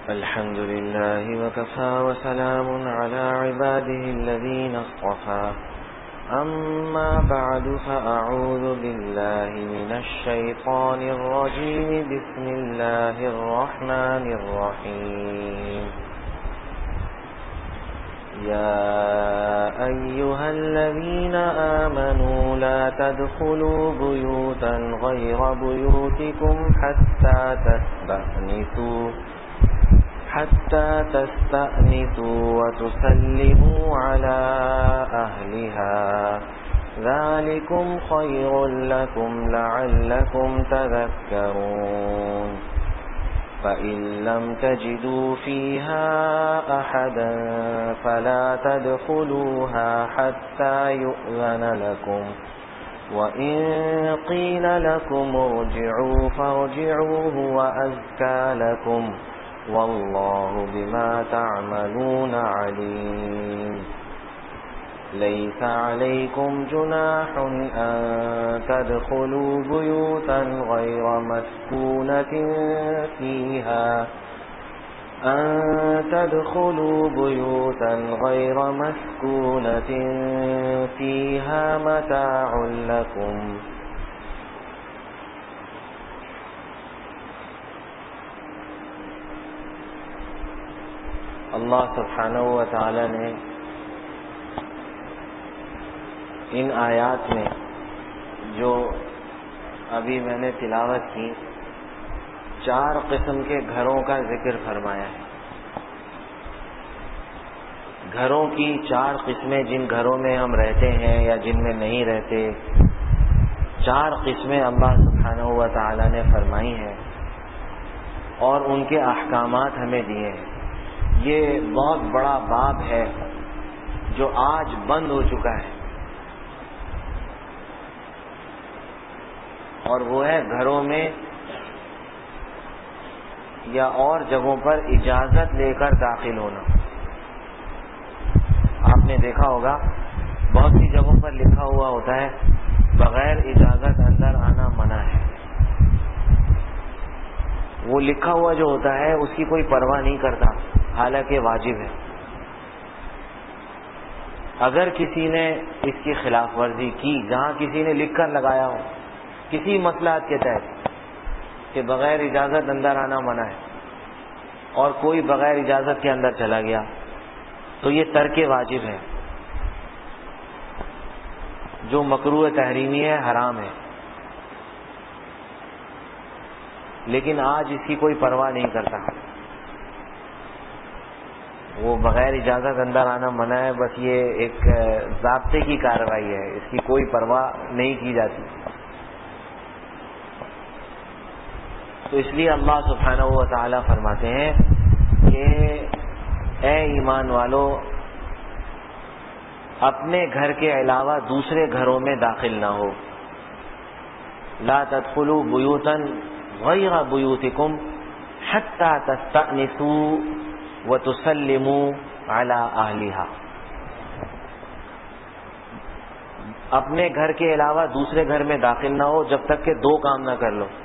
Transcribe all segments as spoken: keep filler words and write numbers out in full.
الحمد لله وكفى وسلام على عباده الذين اصطفى أما بعد فأعوذ بالله من الشيطان الرجيم بسم الله الرحمن الرحيم يا أيها الذين آمنوا لا تدخلوا بيوتا غير بيوتكم حتى تستأنسوا حتى تستأنسوا وتسلموا على أهلها ذلكم خير لكم لعلكم تذكرون فإن لم تجدوا فيها أحدا فلا تدخلوها حتى يؤذن لكم وإن قيل لكم ارجعوا فارجعوا هو أزكى لكم والله بما تعملون عليم ليس عليكم جناح أن تدخلوا بيوتا غير مسكونة فيها أن تدخلوا بيوتا غير مسكونة فيها متاع لكم اللہ سبحانہ و تعالی نے ان آیات میں جو ابھی میں نے تلاوت کی چار قسم کے گھروں کا ذکر فرمایا ہے. گھروں کی چار قسمیں، جن گھروں میں ہم رہتے ہیں یا جن میں نہیں رہتے، چار قسمیں اللہ سبحانہ و تعالی نے فرمائی ہیں اور ان کے احکامات ہمیں دیے ہیں. یہ بہت بڑا باب ہے جو آج بند ہو چکا ہے، اور وہ ہے گھروں میں یا اور جگہوں پر اجازت لے کر داخل ہونا. آپ نے دیکھا ہوگا بہت سی جگہوں پر لکھا ہوا ہوتا ہے بغیر اجازت اندر آنا منع ہے. وہ لکھا ہوا جو ہوتا ہے اس کی کوئی پرواہ نہیں کرتا، حالانکہ واجب ہے. اگر کسی نے اس کی خلاف ورزی کی، جہاں کسی نے لکھ کر لگایا ہو کسی مصلحت کے تحت کہ بغیر اجازت اندر آنا منع ہے، اور کوئی بغیر اجازت کے اندر چلا گیا، تو یہ ترک واجب ہے، جو مکروہ تحریمی ہے، حرام ہے. لیکن آج اس کی کوئی پرواہ نہیں کرتا. وہ بغیر اجازت اندر آنا منع ہے، بس یہ ایک ضابطے کی کارروائی ہے، اس کی کوئی پرواہ نہیں کی جاتی. تو اس لیے اللہ سبحانہ و تعالی فرماتے ہیں کہ اے ایمان والو، اپنے گھر کے علاوہ دوسرے گھروں میں داخل نہ ہو. لا تدخلوا بیوتا غیر بیوتکم حتی تستأنسوا وتسلموا علی اہلہا. اپنے گھر کے علاوہ دوسرے گھر میں داخل نہ ہو جب تک کہ دو کام نہ کر لو.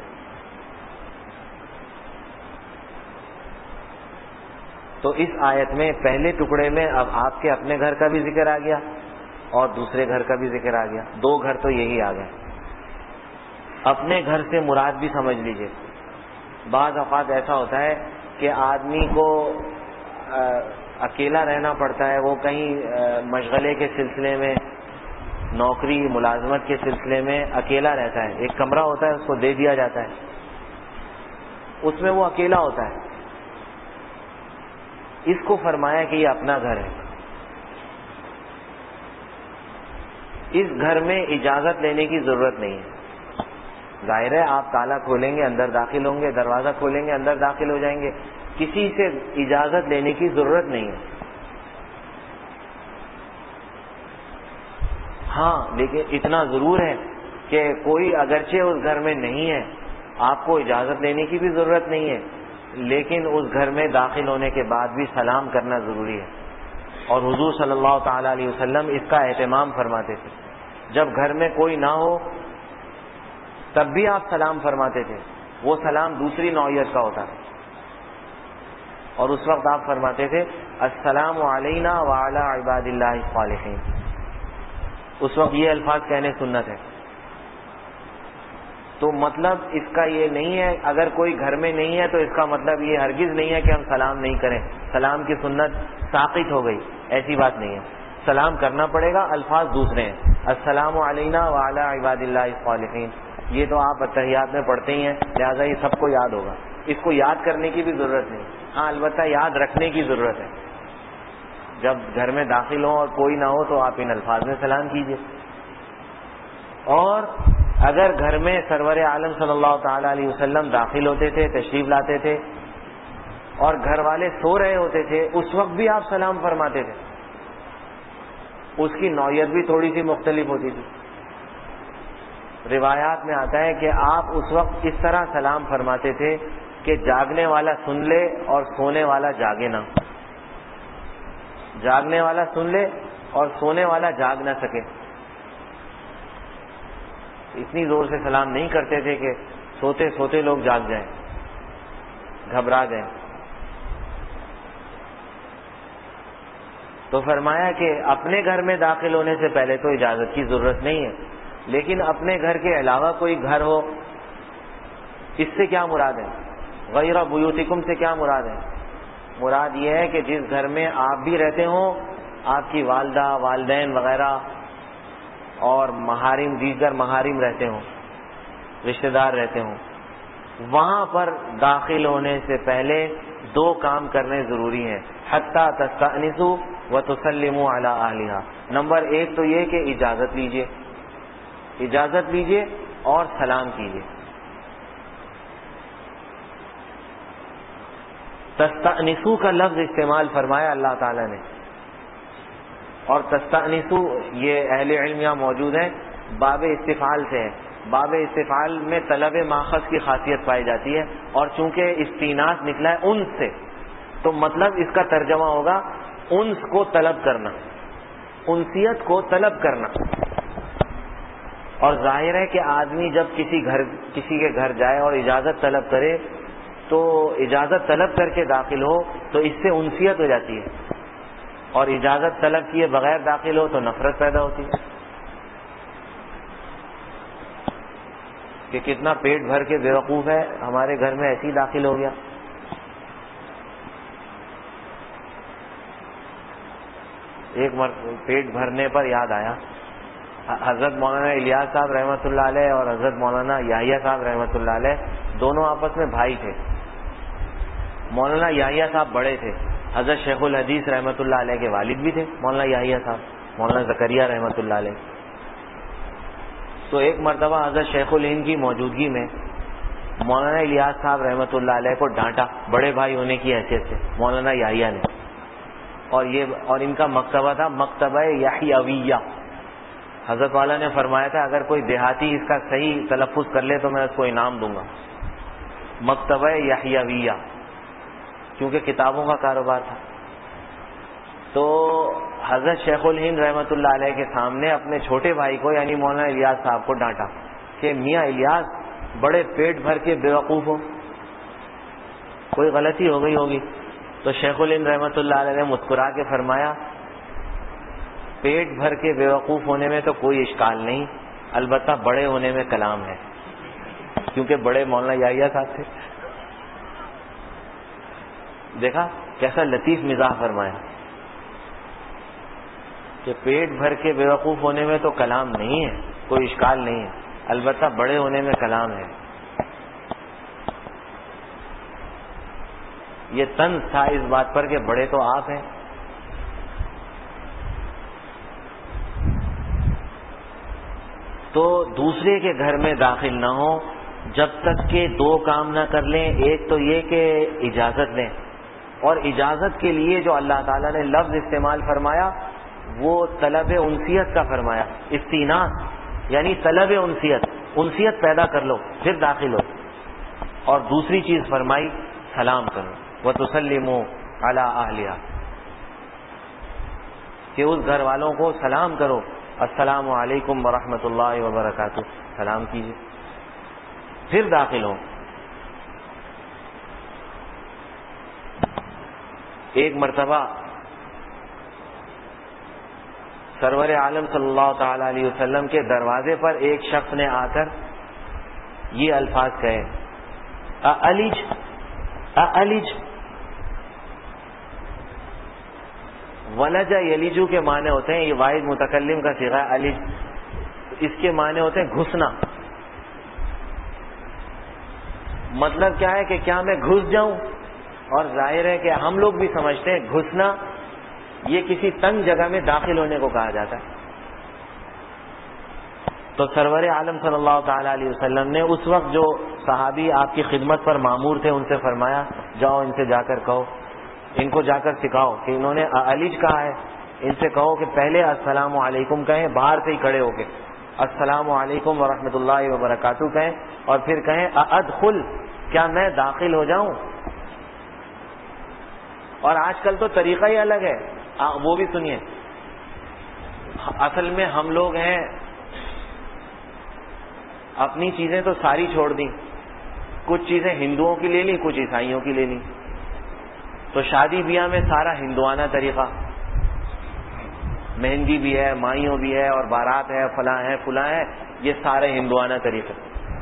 تو اس آیت میں پہلے ٹکڑے میں اب آپ کے اپنے گھر کا بھی ذکر آ گیا اور دوسرے گھر کا بھی ذکر آ گیا. دو گھر تو یہی آ گئے. اپنے گھر سے مراد بھی سمجھ لیجئے. بعض اوقات ایسا ہوتا ہے کہ آدمی کو اکیلا رہنا پڑتا ہے، وہ کہیں مشغلے کے سلسلے میں، نوکری ملازمت کے سلسلے میں اکیلا رہتا ہے. ایک کمرہ ہوتا ہے، اس کو دے دیا جاتا ہے، اس میں وہ اکیلا ہوتا ہے. اس کو فرمایا کہ یہ اپنا گھر ہے. اس گھر میں اجازت لینے کی ضرورت نہیں ہے. ظاہر ہے آپ تالا کھولیں گے اندر داخل ہوں گے، دروازہ کھولیں گے اندر داخل ہو جائیں گے، کسی سے اجازت لینے کی ضرورت نہیں ہے. ہاں لیکن اتنا ضرور ہے کہ کوئی اگرچہ اس گھر میں نہیں ہے، آپ کو اجازت لینے کی بھی ضرورت نہیں ہے، لیکن اس گھر میں داخل ہونے کے بعد بھی سلام کرنا ضروری ہے. اور حضور صلی اللہ تعالی علیہ وسلم اس کا اہتمام فرماتے تھے. جب گھر میں کوئی نہ ہو تب بھی آپ سلام فرماتے تھے. وہ سلام دوسری نوعیت کا ہوتا ہے. اور اس وقت آپ فرماتے تھے السلام علینا وعلی عباد اللہ الصالحین. اس وقت یہ الفاظ کہنے سنت ہے. تو مطلب اس کا یہ نہیں ہے اگر کوئی گھر میں نہیں ہے تو اس کا مطلب یہ ہرگز نہیں ہے کہ ہم سلام نہیں کریں, سلام کی سنت ساقط ہو گئی, ایسی بات نہیں ہے. سلام کرنا پڑے گا, الفاظ دوسرے ہیں. السلام علینا وعلی عباد اللہ الصالحین, یہ تو آپ اتحیات میں پڑھتے ہی ہیں, لہٰذا یہ سب کو یاد ہوگا, اس کو یاد کرنے کی بھی ضرورت نہیں. ہاں البتہ یاد رکھنے کی ضرورت ہے. جب گھر میں داخل ہوں اور کوئی نہ ہو تو آپ ان الفاظ میں سلام کیجیے. اور اگر گھر میں سرور عالم صلی اللہ تعالی علیہ وسلم داخل ہوتے تھے, تشریف لاتے تھے اور گھر والے سو رہے ہوتے تھے, اس وقت بھی آپ سلام فرماتے تھے. اس کی نوعیت بھی تھوڑی سی مختلف ہوتی تھی. روایات میں آتا ہے کہ آپ اس وقت اس طرح سلام فرماتے تھے کہ جاگنے والا سن لے اور سونے والا جاگے نہ. جاگنے والا سن لے اور سونے والا جاگ نہ سکے. اتنی زور سے سلام نہیں کرتے تھے کہ سوتے سوتے لوگ جاگ جائیں, گھبرا جائیں. تو فرمایا کہ اپنے گھر میں داخل ہونے سے پہلے تو اجازت کی ضرورت نہیں ہے, لیکن اپنے گھر کے علاوہ کوئی گھر ہو, اس سے کیا مراد ہے؟ غیر بیوتکم سے کیا مراد ہے؟ مراد یہ ہے کہ جس گھر میں آپ بھی رہتے ہوں, آپ کی والدہ, والدین وغیرہ اور محارم, دیگر محارم رہتے ہوں, رشتہ دار رہتے ہوں, وہاں پر داخل ہونے سے پہلے دو کام کرنے ضروری ہیں. حتی تستأنسوا وتسلموا علی اہلہا. نمبر ایک تو یہ کہ اجازت لیجئے, اجازت لیجئے اور سلام کیجئے. تستأنسوا کا لفظ استعمال فرمایا اللہ تعالیٰ نے, اور تستأنسوا یہ اہل علم یہاں موجود ہیں, باب استفعال سے ہے. باب استفعال میں طلب ماخذ کی خاصیت پائی جاتی ہے, اور چونکہ استیناس نکلا ہے انس سے, تو مطلب اس کا ترجمہ ہوگا انس کو طلب کرنا, انسیت کو طلب کرنا. اور ظاہر ہے کہ آدمی جب کسی گھر کسی کے گھر جائے اور اجازت طلب کرے تو اجازت طلب کر کے داخل ہو تو اس سے انسیت ہو جاتی ہے, اور اجازت طلب کیے بغیر داخل ہو تو نفرت پیدا ہوتی ہے کہ کتنا پیٹ بھر کے بیوقوف ہے, ہمارے گھر میں ایسے ہی داخل ہو گیا. ایک مرتبہ پیٹ بھرنے پر یاد آیا, حضرت مولانا الیاس صاحب رحمۃ اللہ علیہ اور حضرت مولانا یحییٰ صاحب رحمۃ اللہ علیہ دونوں آپس میں بھائی تھے. مولانا یحییٰ صاحب بڑے تھے, حضرت شیخ الحدیث رحمۃ اللہ علیہ کے والد بھی تھے مولانا یحییٰ صاحب, مولانا زکریا رحمۃ اللہ علیہ. تو ایک مرتبہ حضرت شیخ الہند کی موجودگی میں مولانا الیاس صاحب رحمۃ اللہ علیہ کو ڈانٹا, بڑے بھائی ہونے کی حیثیت سے مولانا یحییٰ نے. اور یہ اور ان کا مکتبہ تھا مکتبہ یحیویہ. حضرت والا نے فرمایا تھا اگر کوئی دیہاتی اس کا صحیح تلفظ کر لے تو میں اس کو انعام دوں گا, مکتبہ یحیویہ, کیونکہ کتابوں کا کاروبار تھا. تو حضرت شیخ الہند رحمۃ اللہ علیہ کے سامنے اپنے چھوٹے بھائی کو یعنی مولانا الیاس صاحب کو ڈانٹا کہ میاں الیاس بڑے پیٹ بھر کے بیوقوف ہو, کوئی غلطی ہو گئی ہوگی. تو شیخ الہند رحمۃ اللہ علیہ نے مسکرا کے فرمایا پیٹ بھر کے بیوقوف ہونے میں تو کوئی اشکال نہیں, البتہ بڑے ہونے میں کلام ہے, کیونکہ بڑے مولانا یحییٰ صاحب تھے. دیکھا کیسا لطیف مزاح فرمایا کہ پیٹ بھر کے بیوقوف ہونے میں تو کلام نہیں ہے, کوئی اشکال نہیں ہے, البتہ بڑے ہونے میں کلام ہے. یہ طنز تھا اس بات پر کہ بڑے تو آپ ہیں. تو دوسرے کے گھر میں داخل نہ ہو جب تک کہ دو کام نہ کر لیں. ایک تو یہ کہ اجازت لیں, اور اجازت کے لیے جو اللہ تعالیٰ نے لفظ استعمال فرمایا وہ طلب انسیت کا فرمایا, استیناس یعنی طلب انسیت, انسیت پیدا کر لو پھر داخل ہو. اور دوسری چیز فرمائی سلام کرو, وتسلموا علی اہلہا, کہ اس گھر والوں کو سلام کرو, السلام علیکم ورحمۃ اللہ وبرکاتہ, سلام کیجیے پھر داخل ہو. ایک مرتبہ سرور عالم صلی اللہ تعالی علیہ وسلم کے دروازے پر ایک شخص نے آ کر یہ الفاظ کہے، اَأَلِجْ اَأَلِجْ۔ ولج یلیجو کے معنی ہوتے ہیں، یہ واحد متکلم کا صیغہ ہے، الج اس کے معنی ہوتے ہیں گھسنا۔ مطلب کیا ہے کہ کیا میں گھس جاؤں؟ اور ظاہر ہے کہ ہم لوگ بھی سمجھتے ہیں گھسنا یہ کسی تنگ جگہ میں داخل ہونے کو کہا جاتا ہے۔ تو سرور عالم صلی اللہ تعالی علیہ وسلم نے اس وقت جو صحابی آپ کی خدمت پر مامور تھے ان سے فرمایا جاؤ ان سے جا کر کہو، ان کو جا کر سکھاؤ کہ انہوں نے الج کہا ہے، ان سے کہو کہ پہلے السلام علیکم کہیں، باہر سے ہی کھڑے ہو کے السلام علیکم ورحمۃ اللہ وبرکاتہ کہیں، اور پھر کہیں ادخل، کیا میں داخل ہو جاؤں؟ اور آج کل تو طریقہ ہی الگ ہے، وہ بھی سنیے۔ اصل میں ہم لوگ ہیں اپنی چیزیں تو ساری چھوڑ دیں، کچھ چیزیں ہندوؤں کی لے لی، کچھ عیسائیوں کی لے لی۔ تو شادی بیاہ میں سارا ہندوانہ طریقہ، مہندی بھی ہے، مائیوں بھی ہے، اور بارات ہے، فلاں ہے فلاں ہے، یہ سارے ہندوانہ طریقے۔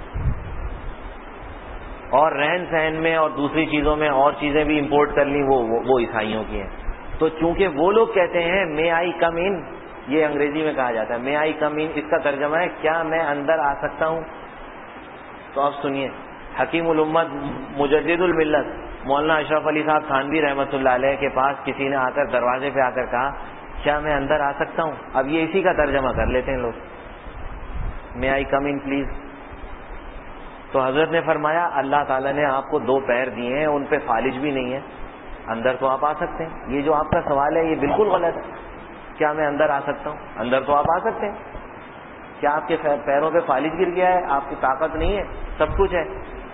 اور رہن سہن میں اور دوسری چیزوں میں اور چیزیں بھی امپورٹ کر لیں، وہ وہ عیسائیوں کی ہیں۔ تو چونکہ وہ لوگ کہتے ہیں مے آئی کم ان، یہ انگریزی میں کہا جاتا ہے مے آئی کم ان، اس کا ترجمہ ہے کیا میں اندر آ سکتا ہوں؟ تو اب سنیے، حکیم الامت مجدد الملت مولانا اشرف علی صاحب تھانوی رحمۃ اللہ علیہ کے پاس کسی نے آ کر دروازے پہ آ کر کہا کیا میں اندر آ سکتا ہوں؟ اب یہ اسی کا ترجمہ کر لیتے ہیں لوگ، مے آئی کم ان پلیز۔ تو حضرت نے فرمایا اللہ تعالیٰ نے آپ کو دو پیر دیے ہیں، ان پہ فالج بھی نہیں ہے، اندر تو آپ آ سکتے ہیں۔ یہ جو آپ کا سوال ہے یہ بالکل غلط ہے، کیا میں اندر آ سکتا ہوں؟ اندر تو آپ آ سکتے ہیں۔ کیا آپ کے پیروں پہ فالج گر گیا ہے؟ آپ کی طاقت نہیں ہے؟ سب کچھ ہے۔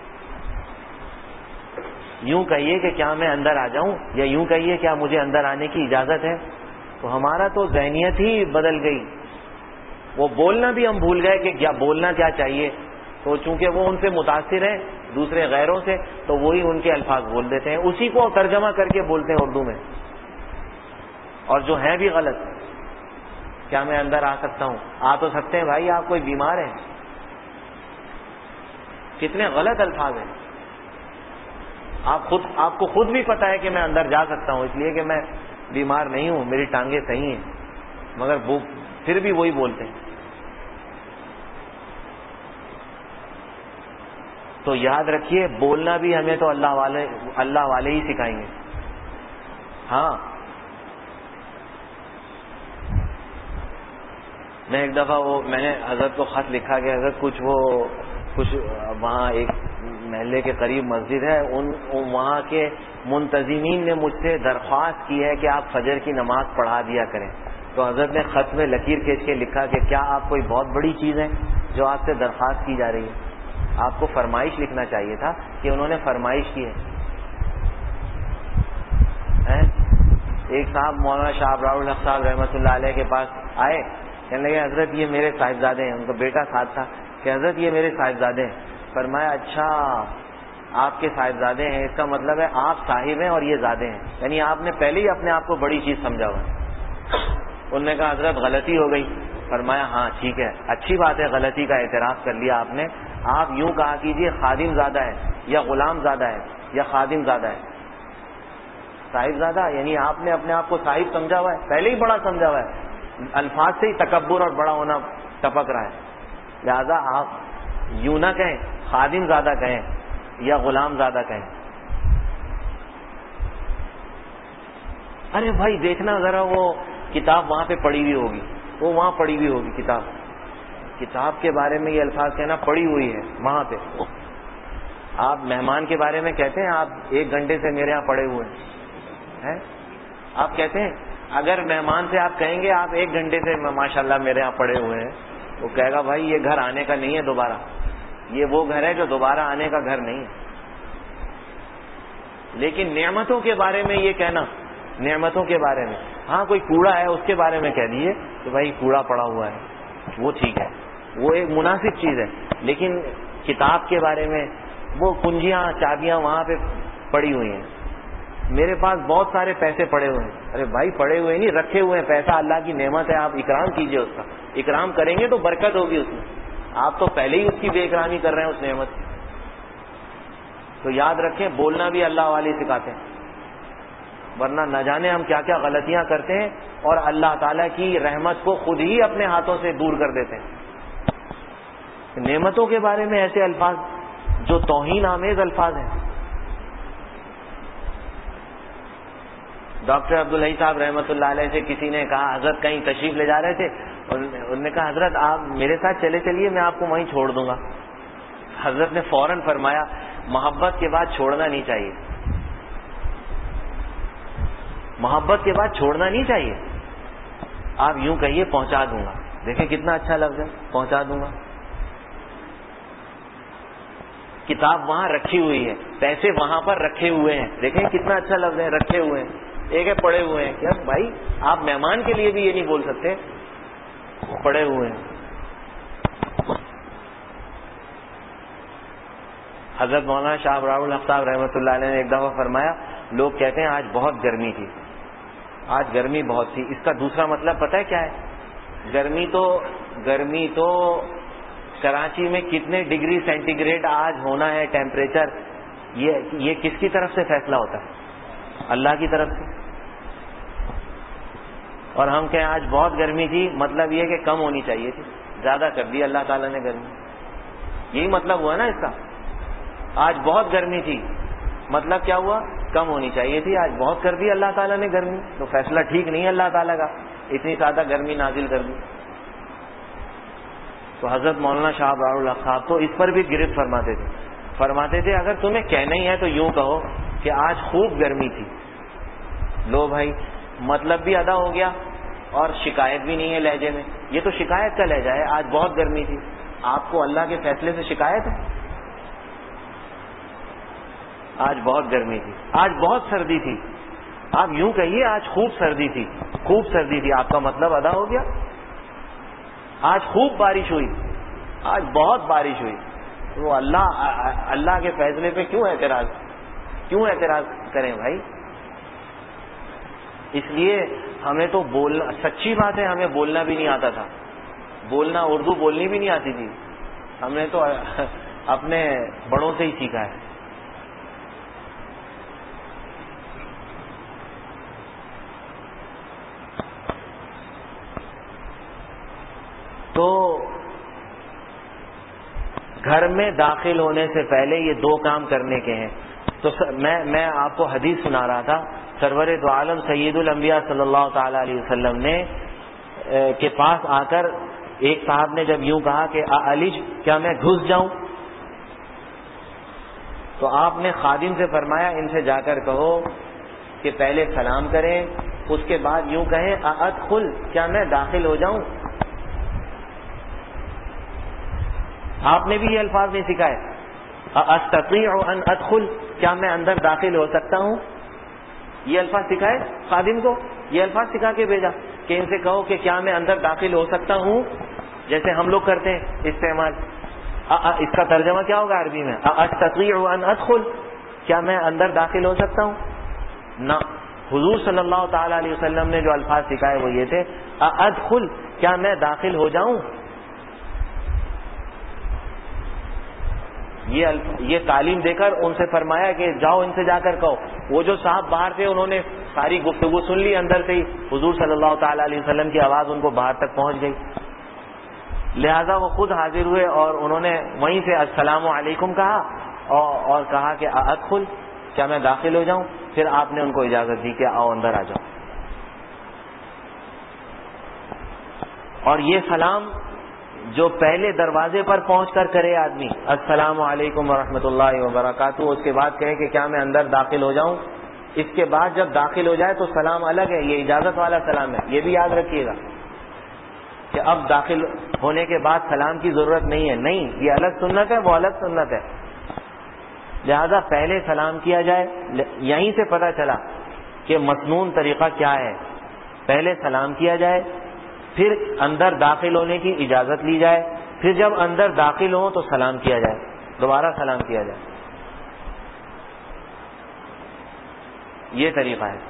یوں کہیے کہ کیا میں اندر آ جاؤں، یا یوں کہیے کیا مجھے اندر آنے کی اجازت ہے؟ تو ہمارا تو ذہنیت ہی بدل گئی، وہ بولنا بھی ہم بھول گئے کہ کیا بولنا کیا چاہیے۔ تو چونکہ وہ ان سے متاثر ہیں دوسرے غیروں سے، تو وہی ان کے الفاظ بول دیتے ہیں، اسی کو ترجمہ کر کے بولتے ہیں اردو میں، اور جو ہیں بھی غلط۔ کیا میں اندر آ سکتا ہوں؟ آ تو سکتے ہیں بھائی، آپ کوئی بیمار ہیں؟ کتنے غلط الفاظ ہیں۔ آپ خود آپ کو خود بھی پتا ہے کہ میں اندر جا سکتا ہوں، اس لیے کہ میں بیمار نہیں ہوں، میری ٹانگیں صحیح ہیں، مگر وہ پھر بھی وہی بولتے ہیں۔ تو یاد رکھیے بولنا بھی ہمیں تو اللہ والے اللہ والے ہی سکھائیں گے۔ ہاں، میں ایک دفعہ وہ میں نے حضرت کو خط لکھا کہ حضرت کچھ وہ کچھ وہاں ایک محلے کے قریب مسجد ہے، ان وہاں کے منتظمین نے مجھ سے درخواست کی ہے کہ آپ فجر کی نماز پڑھا دیا کریں۔ تو حضرت نے خط میں لکیر کھینچ کے لکھا کہ کیا آپ کوئی بہت بڑی چیز ہے جو آپ سے درخواست کی جا رہی ہے؟ آپ کو فرمائش لکھنا چاہیے تھا کہ انہوں نے فرمائش کی ہے۔ ایک صاحب مولانا شاہ ابرار الحق صاحب رحمۃ اللہ علیہ کے پاس آئے، کہنے لگے حضرت یہ میرے صاحبزادے ہیں، ان کا بیٹا ساتھ تھا، کہ حضرت یہ میرے صاحبزادے ہیں۔ فرمایا اچھا آپ کے صاحبزادے ہیں، اس کا مطلب ہے آپ صاحب ہیں اور یہ زادے ہیں، یعنی آپ نے پہلے ہی اپنے آپ کو بڑی چیز سمجھا ہوا۔ انہوں نے کہا حضرت غلطی ہو گئی۔ فرمایا ہاں ٹھیک ہے، اچھی بات ہے، غلطی کا اعتراف کر لیا آپ نے۔ آپ یوں کہا کیجیے خادم زادہ ہے یا غلام زادہ ہے یا خادم زادہ ہے۔ صاحب زادہ یعنی آپ نے اپنے آپ کو صاحب سمجھا ہوا ہے، پہلے ہی بڑا سمجھا ہوا ہے، الفاظ سے ہی تکبر اور بڑا ہونا ٹپک رہا ہے، لہذا آپ یوں نہ کہیں، خادم زادہ کہیں یا غلام زادہ کہیں۔ ارے بھائی دیکھنا ذرا وہ کتاب وہاں پہ پڑھی ہوئی ہوگی، وہ وہاں پڑھی ہوئی ہوگی کتاب کتاب کے بارے میں یہ الفاظ کہنا پڑھی ہوئی ہے وہاں پہ۔ آپ مہمان کے بارے میں کہتے ہیں آپ ایک گھنٹے سے میرے یہاں پڑے ہوئے ہیں، آپ کہتے ہیں اگر مہمان سے آپ کہیں گے آپ ایک گھنٹے سے ماشاءاللہ میرے یہاں پڑے ہوئے ہیں، وہ کہے گا بھائی یہ گھر آنے کا نہیں ہے دوبارہ، یہ وہ گھر ہے جو دوبارہ آنے کا گھر نہیں ہے۔ لیکن نعمتوں کے بارے میں یہ کہنا، نعمتوں کے بارے میں، ہاں کوئی کوڑا ہے اس کے بارے میں کہہ دیجیے کہ بھائی کوڑا پڑا ہوا ہے، وہ ٹھیک ہے، وہ ایک مناسب چیز ہے، لیکن کتاب کے بارے میں وہ کنجیاں چابیاں وہاں پہ پڑی ہوئی ہیں، میرے پاس بہت سارے پیسے پڑے ہوئے ہیں. ارے بھائی پڑے ہوئے نہیں، رکھے ہوئے ہیں. پیسہ اللہ کی نعمت ہے، آپ اکرام کیجئے اس کا. اکرام کریں گے تو برکت ہوگی اس میں. آپ تو پہلے ہی اس کی بے اکرامی کر رہے ہیں اس نعمت کی. تو یاد رکھیں بولنا بھی اللہ والے سکھاتے ہیں، ورنہ نہ جانے ہم کیا کیا غلطیاں کرتے ہیں اور اللہ تعالیٰ کی رحمت کو خود ہی اپنے ہاتھوں سے دور کر دیتے ہیں. نعمتوں کے بارے میں ایسے الفاظ جو توہین آمیز الفاظ ہیں. ڈاکٹر عبدالحی صاحب رحمۃ اللہ علیہ سے کسی نے کہا، حضرت کہیں تشریف لے جا رہے تھے، انہوں نے کہا حضرت آپ میرے ساتھ چلے چلیے، میں آپ کو وہیں چھوڑ دوں گا. حضرت نے فوراً فرمایا محبت کے بعد چھوڑنا نہیں چاہیے، محبت کے بعد چھوڑنا نہیں چاہیے. آپ یوں کہیے پہنچا دوں گا. دیکھیں کتنا اچھا لفظ ہے، پہنچا دوں گا. کتاب وہاں رکھی ہوئی ہے، پیسے وہاں پر رکھے ہوئے ہیں. دیکھیں کتنا اچھا لفظ ہے، رکھے ہوئے ہیں. ایک ہے پڑے ہوئے ہیں. کیا بھائی آپ مہمان کے لیے بھی یہ نہیں بول سکتے پڑے ہوئے ہیں. حضرت مولانا شاہ ابرار الحق صاحب رحمۃ اللہ علیہ نے ایک دفعہ فرمایا، لوگ کہتے ہیں آج بہت گرمی تھی، آج گرمی بہت تھی. اس کا دوسرا مطلب پتہ ہے کیا ہے؟ گرمی تو گرمی تو کراچی میں کتنے ڈگری سینٹی گریڈ آج ہونا ہے ٹیمپریچر، یہ یہ کس کی طرف سے فیصلہ ہوتا ہے؟ اللہ کی طرف سے. اور ہم کہیں آج بہت گرمی تھی، مطلب یہ کہ کم ہونی چاہیے تھی، زیادہ کر دی اللہ تعالیٰ نے گرمی. یہی مطلب ہوا نا اس کا. آج بہت گرمی تھی مطلب کیا ہوا؟ کم ہونی چاہیے تھی، آج بہت کر دی اللہ تعالیٰ نے گرمی. تو فیصلہ ٹھیک نہیں ہے اللہ تعالیٰ کا، اتنی زیادہ گرمی نازل کر دی. تو حضرت مولانا شاہ ابرار الحق صاحب تو اس پر بھی گرفت فرماتے تھے. فرماتے تھے اگر تمہیں کہنا ہی ہے تو یوں کہو کہ آج خوب گرمی تھی. لو بھائی مطلب بھی ادا ہو گیا اور شکایت بھی نہیں ہے لہجے میں. یہ تو شکایت کا لہجہ ہے، آج بہت گرمی تھی. آپ کو اللہ کے فیصلے سے شکایت ہے؟ آج بہت گرمی تھی، آج بہت سردی تھی. آپ یوں کہیے آج خوب سردی تھی، خوب سردی تھی. آپ کا مطلب ادا ہو گیا. آج خوب بارش ہوئی، آج بہت بارش ہوئی. تو اللہ اللہ کے فیصلے پہ کیوں اعتراض کیوں اعتراض کریں بھائی؟ اس لیے ہمیں تو بولنا، سچی بات ہے ہمیں بولنا بھی نہیں آتا تھا، بولنا اردو بولنی بھی نہیں آتی تھی. ہم نے تو اپنے بڑوں سے ہی سیکھا ہے. تو گھر میں داخل ہونے سے پہلے یہ دو کام کرنے کے ہیں. تو میں میں آپ کو حدیث سنا رہا تھا. سرور دو عالم سید الانبیاء صلی اللہ تعالی علیہ وسلم نے کے پاس آ کر ایک صاحب نے جب یوں کہا کہ علی کیا میں گھس جاؤں، تو آپ نے خادم سے فرمایا ان سے جا کر کہو کہ پہلے سلام کریں، اس کے بعد یوں کہیں ادخل کیا میں داخل ہو جاؤں. آپ نے بھی یہ الفاظ نہیں سکھائے. استطيع ان ادخل کیا میں اندر داخل ہو سکتا ہوں. یہ الفاظ سکھائے خادم کو، یہ الفاظ سکھا کے بھیجا کہ ان سے کہو کہ کیا میں اندر داخل ہو سکتا ہوں، جیسے ہم لوگ کرتے ہیں استعمال. اس کا ترجمہ کیا ہوگا عربی میں؟ استطيع ان ادخل کیا میں اندر داخل ہو سکتا ہوں. نہ، حضور صلی اللہ تعالی علیہ وسلم نے جو الفاظ سکھائے وہ یہ تھے ادخل کیا میں داخل ہو جاؤں. یہ یہ تعلیم دے کر ان سے فرمایا کہ جاؤ ان سے جا کر کہو. وہ جو صاحب باہر تھے انہوں نے ساری گفتگو سن لی اندر سے ہی، حضور صلی اللہ تعالی علیہ وسلم کی آواز ان کو باہر تک پہنچ گئی، لہذا وہ خود حاضر ہوئے اور انہوں نے وہیں سے السلام علیکم کہا اور, اور کہا کہ ادخل کیا میں داخل ہو جاؤں. پھر آپ نے ان کو اجازت دی کہ آؤ اندر آ جاؤ. اور یہ سلام جو پہلے دروازے پر پہنچ کر کرے آدمی السلام علیکم ورحمۃ اللہ وبرکاتہ، اس کے بعد کہے کہ کیا میں اندر داخل ہو جاؤں. اس کے بعد جب داخل ہو جائے تو سلام الگ ہے، یہ اجازت والا سلام ہے. یہ بھی یاد رکھیے گا کہ اب داخل ہونے کے بعد سلام کی ضرورت نہیں ہے. نہیں، یہ الگ سنت ہے، وہ الگ سنت ہے. لہذا پہلے سلام کیا جائے. یہیں سے پتہ چلا کہ مسنون طریقہ کیا ہے. پہلے سلام کیا جائے، پھر اندر داخل ہونے کی اجازت لی جائے، پھر جب اندر داخل ہو تو سلام کیا جائے، دوبارہ سلام کیا جائے. یہ طریقہ ہے.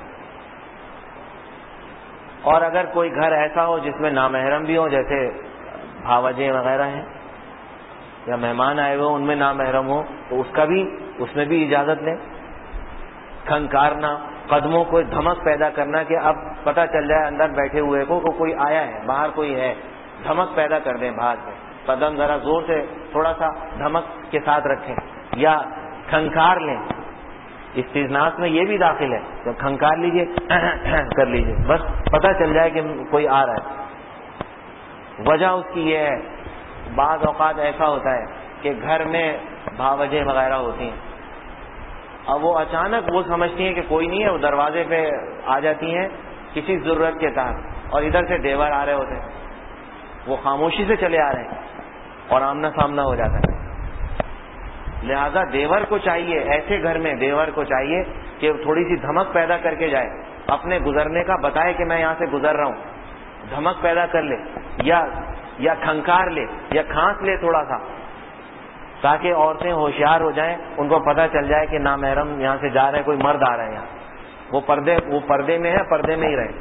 اور اگر کوئی گھر ایسا ہو جس میں نامحرم بھی ہو، جیسے بھاوجے وغیرہ ہیں یا مہمان آئے ہوئے ان میں نامحرم ہو، تو اس کا بھی اس میں بھی اجازت لیں. کھنکارنا، قدموں کو دھمک پیدا کرنا کہ اب پتہ چل جائے اندر بیٹھے ہوئے کو کہ کوئی آیا ہے، باہر کوئی ہے، دھمک پیدا کر دیں باہر سے، قدم ذرا زور سے تھوڑا سا دھمک کے ساتھ رکھیں یا کھنکار لیں. استثناء میں یہ بھی داخل ہے تو کھنکار لیجئے کر لیجئے، بس پتہ چل جائے کہ کوئی آ رہا ہے. وجہ اس کی یہ ہے، بعض اوقات ایسا ہوتا ہے کہ گھر میں بھاوجیں وغیرہ ہوتی ہیں، اب وہ اچانک وہ سمجھتی ہیں کہ کوئی نہیں ہے، وہ دروازے پہ آ جاتی ہیں کسی ضرورت کے تحت، اور ادھر سے دیور آ رہے ہوتے ہیں، وہ خاموشی سے چلے آ رہے ہیں اور آمنا سامنا ہو جاتا ہے. لہذا دیور کو چاہیے، ایسے گھر میں دیور کو چاہیے کہ تھوڑی سی دھمک پیدا کر کے جائے، اپنے گزرنے کا بتائے کہ میں یہاں سے گزر رہا ہوں، دھمک پیدا کر لے یا یا کھنکار لے یا کھانس لے تھوڑا سا، تاکہ عورتیں ہوشیار ہو جائیں، ان کو پتہ چل جائے کہ نامحرم یہاں سے جا رہے ہیں، کوئی مرد آ رہے ہیں یہاں، وہ پردے وہ پردے میں ہے، پردے میں ہی رہے.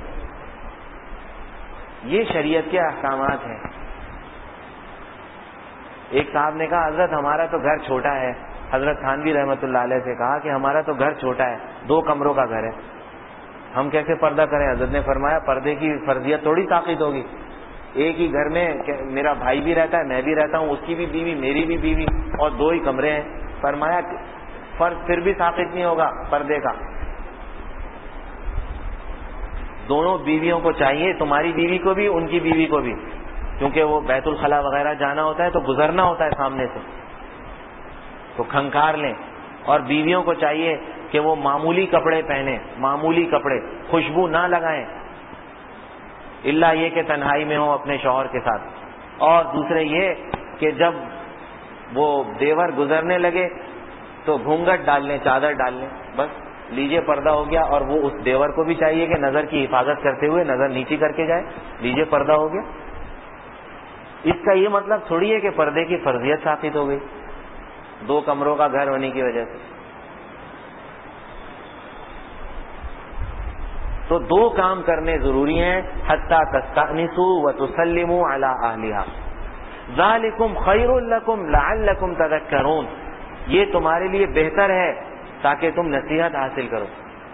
یہ شریعت کے احکامات ہیں. ایک صاحب نے کہا حضرت ہمارا تو گھر چھوٹا ہے، حضرت تھانوی رحمۃ اللہ علیہ سے کہا کہ ہمارا تو گھر چھوٹا ہے، دو کمروں کا گھر ہے، ہم کیسے پردہ کریں؟ حضرت نے فرمایا پردے کی فرضیت تھوڑی ثابت ہوگی، ایک ہی گھر میں میرا بھائی بھی رہتا ہے، میں بھی رہتا ہوں، اس کی بھی بیوی میری بھی بیوی، اور دو ہی کمرے ہیں. فرمایا فرض پھر بھی ثابت نہیں ہوگا پردے کا. دونوں بیویوں کو چاہیے، تمہاری بیوی کو بھی ان کی بیوی کو بھی، کیونکہ وہ بیت الخلاء وغیرہ جانا ہوتا ہے تو گزرنا ہوتا ہے سامنے سے، تو کھنکار لیں. اور بیویوں کو چاہیے کہ وہ معمولی کپڑے پہنیں، معمولی کپڑے، خوشبو نہ لگائیں الا یہ کہ تنہائی میں ہوں اپنے شوہر کے ساتھ. اور دوسرے یہ کہ جب وہ دیور گزرنے لگے تو گھونگھٹ ڈال لیں، چادر ڈال لیں، بس لیجئے پردہ ہو گیا. اور وہ اس دیور کو بھی چاہیے کہ نظر کی حفاظت کرتے ہوئے نظر نیچی کر کے جائے، لیجئے پردہ ہو گیا. اس کا یہ مطلب تھوڑی ہے کہ پردے کی فرضیت ثابت ہو گئی دو کمروں کا گھر ہونے کی وجہ سے. تو دو کام کرنے ضروری ہیں، حتی تستأنسوا وتسلموا علی اہلھا، ذالکم خیر لکم لعلکم تذکرون، یہ تمہارے لیے بہتر ہے تاکہ تم نصیحت حاصل کرو.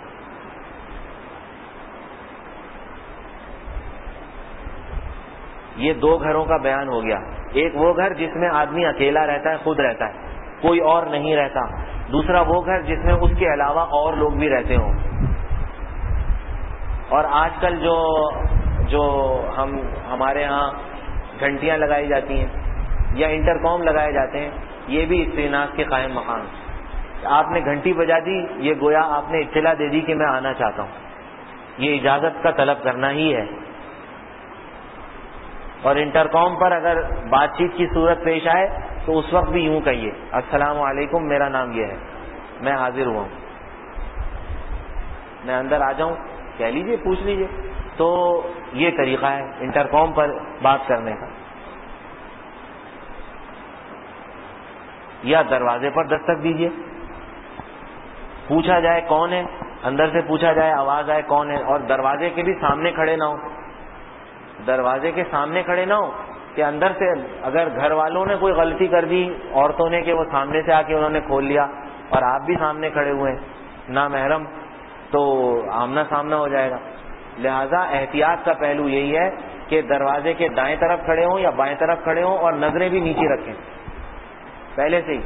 یہ دو گھروں کا بیان ہو گیا. ایک وہ گھر جس میں آدمی اکیلا رہتا ہے، خود رہتا ہے، کوئی اور نہیں رہتا. دوسرا وہ گھر جس میں اس کے علاوہ اور لوگ بھی رہتے ہوں. اور آج کل جو جو ہم ہمارے ہاں گھنٹیاں لگائی جاتی ہیں یا انٹرکام لگائے جاتے ہیں، یہ بھی استئناس کے قائم مقام. آپ نے گھنٹی بجا دی، یہ گویا آپ نے اطلاع دے دی کہ میں آنا چاہتا ہوں. یہ اجازت کا طلب کرنا ہی ہے. اور انٹرکام پر اگر بات چیت کی صورت پیش آئے تو اس وقت بھی یوں کہیے، السلام علیکم، میرا نام یہ ہے، میں حاضر ہوا ہوں، میں اندر آ جاؤں، کہہ لیجئے، پوچھ لیجئے. تو یہ طریقہ ہے انٹرکام پر بات کرنے کا. یا دروازے پر دستک دیجئے، پوچھا جائے کون ہے، اندر سے پوچھا جائے، آواز آئے کون ہے. اور دروازے کے بھی سامنے کھڑے نہ ہو، دروازے کے سامنے کھڑے نہ ہو کہ اندر سے اگر گھر والوں نے کوئی غلطی کر دی عورتوں نے کہ وہ سامنے سے آ کے انہوں نے کھول لیا اور آپ بھی سامنے کھڑے ہوئے ہیں نامحرم، تو آمنا سامنا ہو جائے گا. لہذا احتیاط کا پہلو یہی ہے کہ دروازے کے دائیں طرف کھڑے ہوں یا بائیں طرف کھڑے ہوں اور نظریں بھی نیچے رکھیں. پہلے سے ہی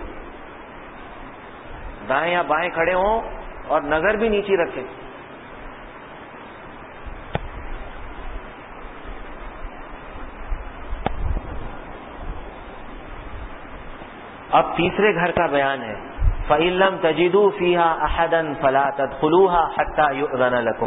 دائیں یا بائیں کھڑے ہوں اور نظر بھی نیچے رکھیں. اب تیسرے گھر کا بیان ہے، فَإِن لَّمْ تَجِدُوا فِيهَا أَحَدًا فَلَا تَدْخُلُوهَا حَتَّى يُؤْذَنَ لَكُمْ.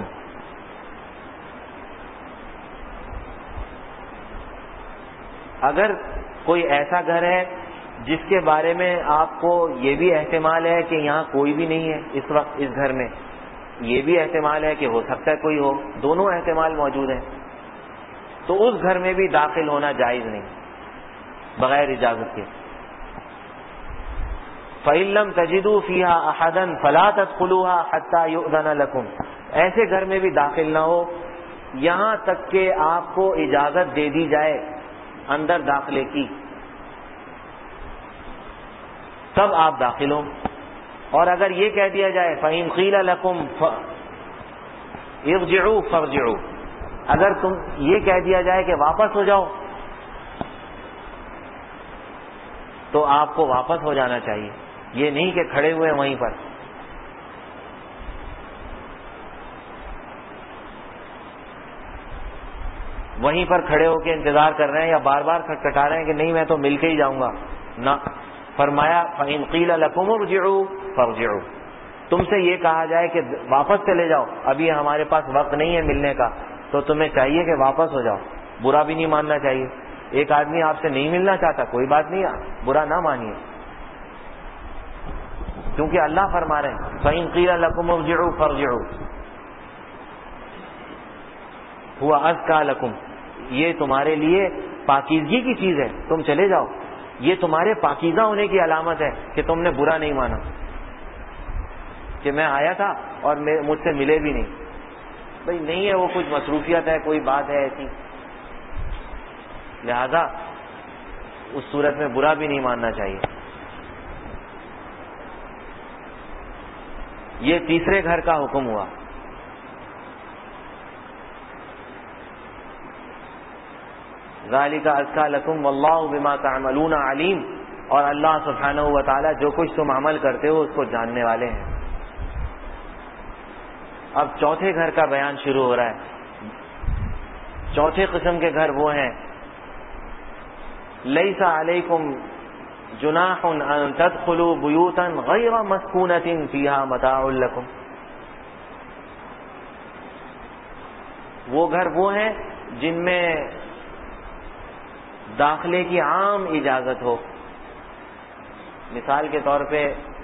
اگر کوئی ایسا گھر ہے جس کے بارے میں آپ کو یہ بھی احتمال ہے کہ یہاں کوئی بھی نہیں ہے اس وقت اس گھر میں، یہ بھی احتمال ہے کہ ہو سکتا ہے کوئی ہو، دونوں احتمال موجود ہیں، تو اس گھر میں بھی داخل ہونا جائز نہیں بغیر اجازت کے. فَإِن لَّمْ تَجِدُوا فِيهَا أَحَدًا فَلَا تَدْخُلُوهَا حَتَّى يُؤْذَنَ لَكُمْ، ایسے گھر میں بھی داخل نہ ہو یہاں تک کہ آپ کو اجازت دے دی جائے اندر داخلے کی، تب آپ داخل ہوں۔ اور اگر یہ کہہ دیا جائے فَإِن قِيلَ لَكُمْ ارجعوا فارجعوا، اگر تم یہ کہہ دیا جائے کہ واپس ہو جاؤ تو آپ کو واپس ہو جانا چاہیے، یہ نہیں کہ کھڑے ہوئے وہیں پر۔ وہیں پر کھڑے ہو کے انتظار کر رہے ہیں یا بار بار کھٹکھٹا رہے ہیں کہ نہیں میں تو مل کے ہی جاؤں گا، نہ، فرمایا فَإِن قِيلَ لَكُمُ ارْجِعُوا فَارْجِعُوا، تم سے یہ کہا جائے کہ واپس چلے جاؤ، ابھی ہمارے پاس وقت نہیں ہے ملنے کا، تو تمہیں چاہیے کہ واپس ہو جاؤ، برا بھی نہیں ماننا چاہیے۔ ایک آدمی آپ سے نہیں ملنا چاہتا، کوئی بات نہیں، برا نہ مانیے، کیونکہ اللہ فرما رہے ہیں فَإِن قِيلَ لَكُمُ ارْجِعُوا فَارْجِعُوا هُوَ أَزْكَىٰ لَكُمْ، یہ تمہارے لیے پاکیزگی کی چیز ہے، تم چلے جاؤ، یہ تمہارے پاکیزہ ہونے کی علامت ہے کہ تم نے برا نہیں مانا کہ میں آیا تھا اور مجھ سے ملے بھی نہیں، بھائی نہیں ہے وہ کچھ مصروفیت ہے، کوئی بات ہے ایسی، لہذا اس صورت میں برا بھی نہیں ماننا چاہیے۔ یہ تیسرے گھر کا حکم ہوا۔ ذالک ازکی لکم واللہ بما تعملون علیم، اور اللہ سبحانہ و تعالی جو کچھ تم عمل کرتے ہو اس کو جاننے والے ہیں۔ اب چوتھے گھر کا بیان شروع ہو رہا ہے۔ چوتھے قسم کے گھر وہ ہیں لیس علیکم جناح ان تدخلوا بیوتا غیر مسکونۃ فیہا متاع لکم، وہ گھر وہ ہیں جن میں داخلے کی عام اجازت ہو، مثال کے طور پہ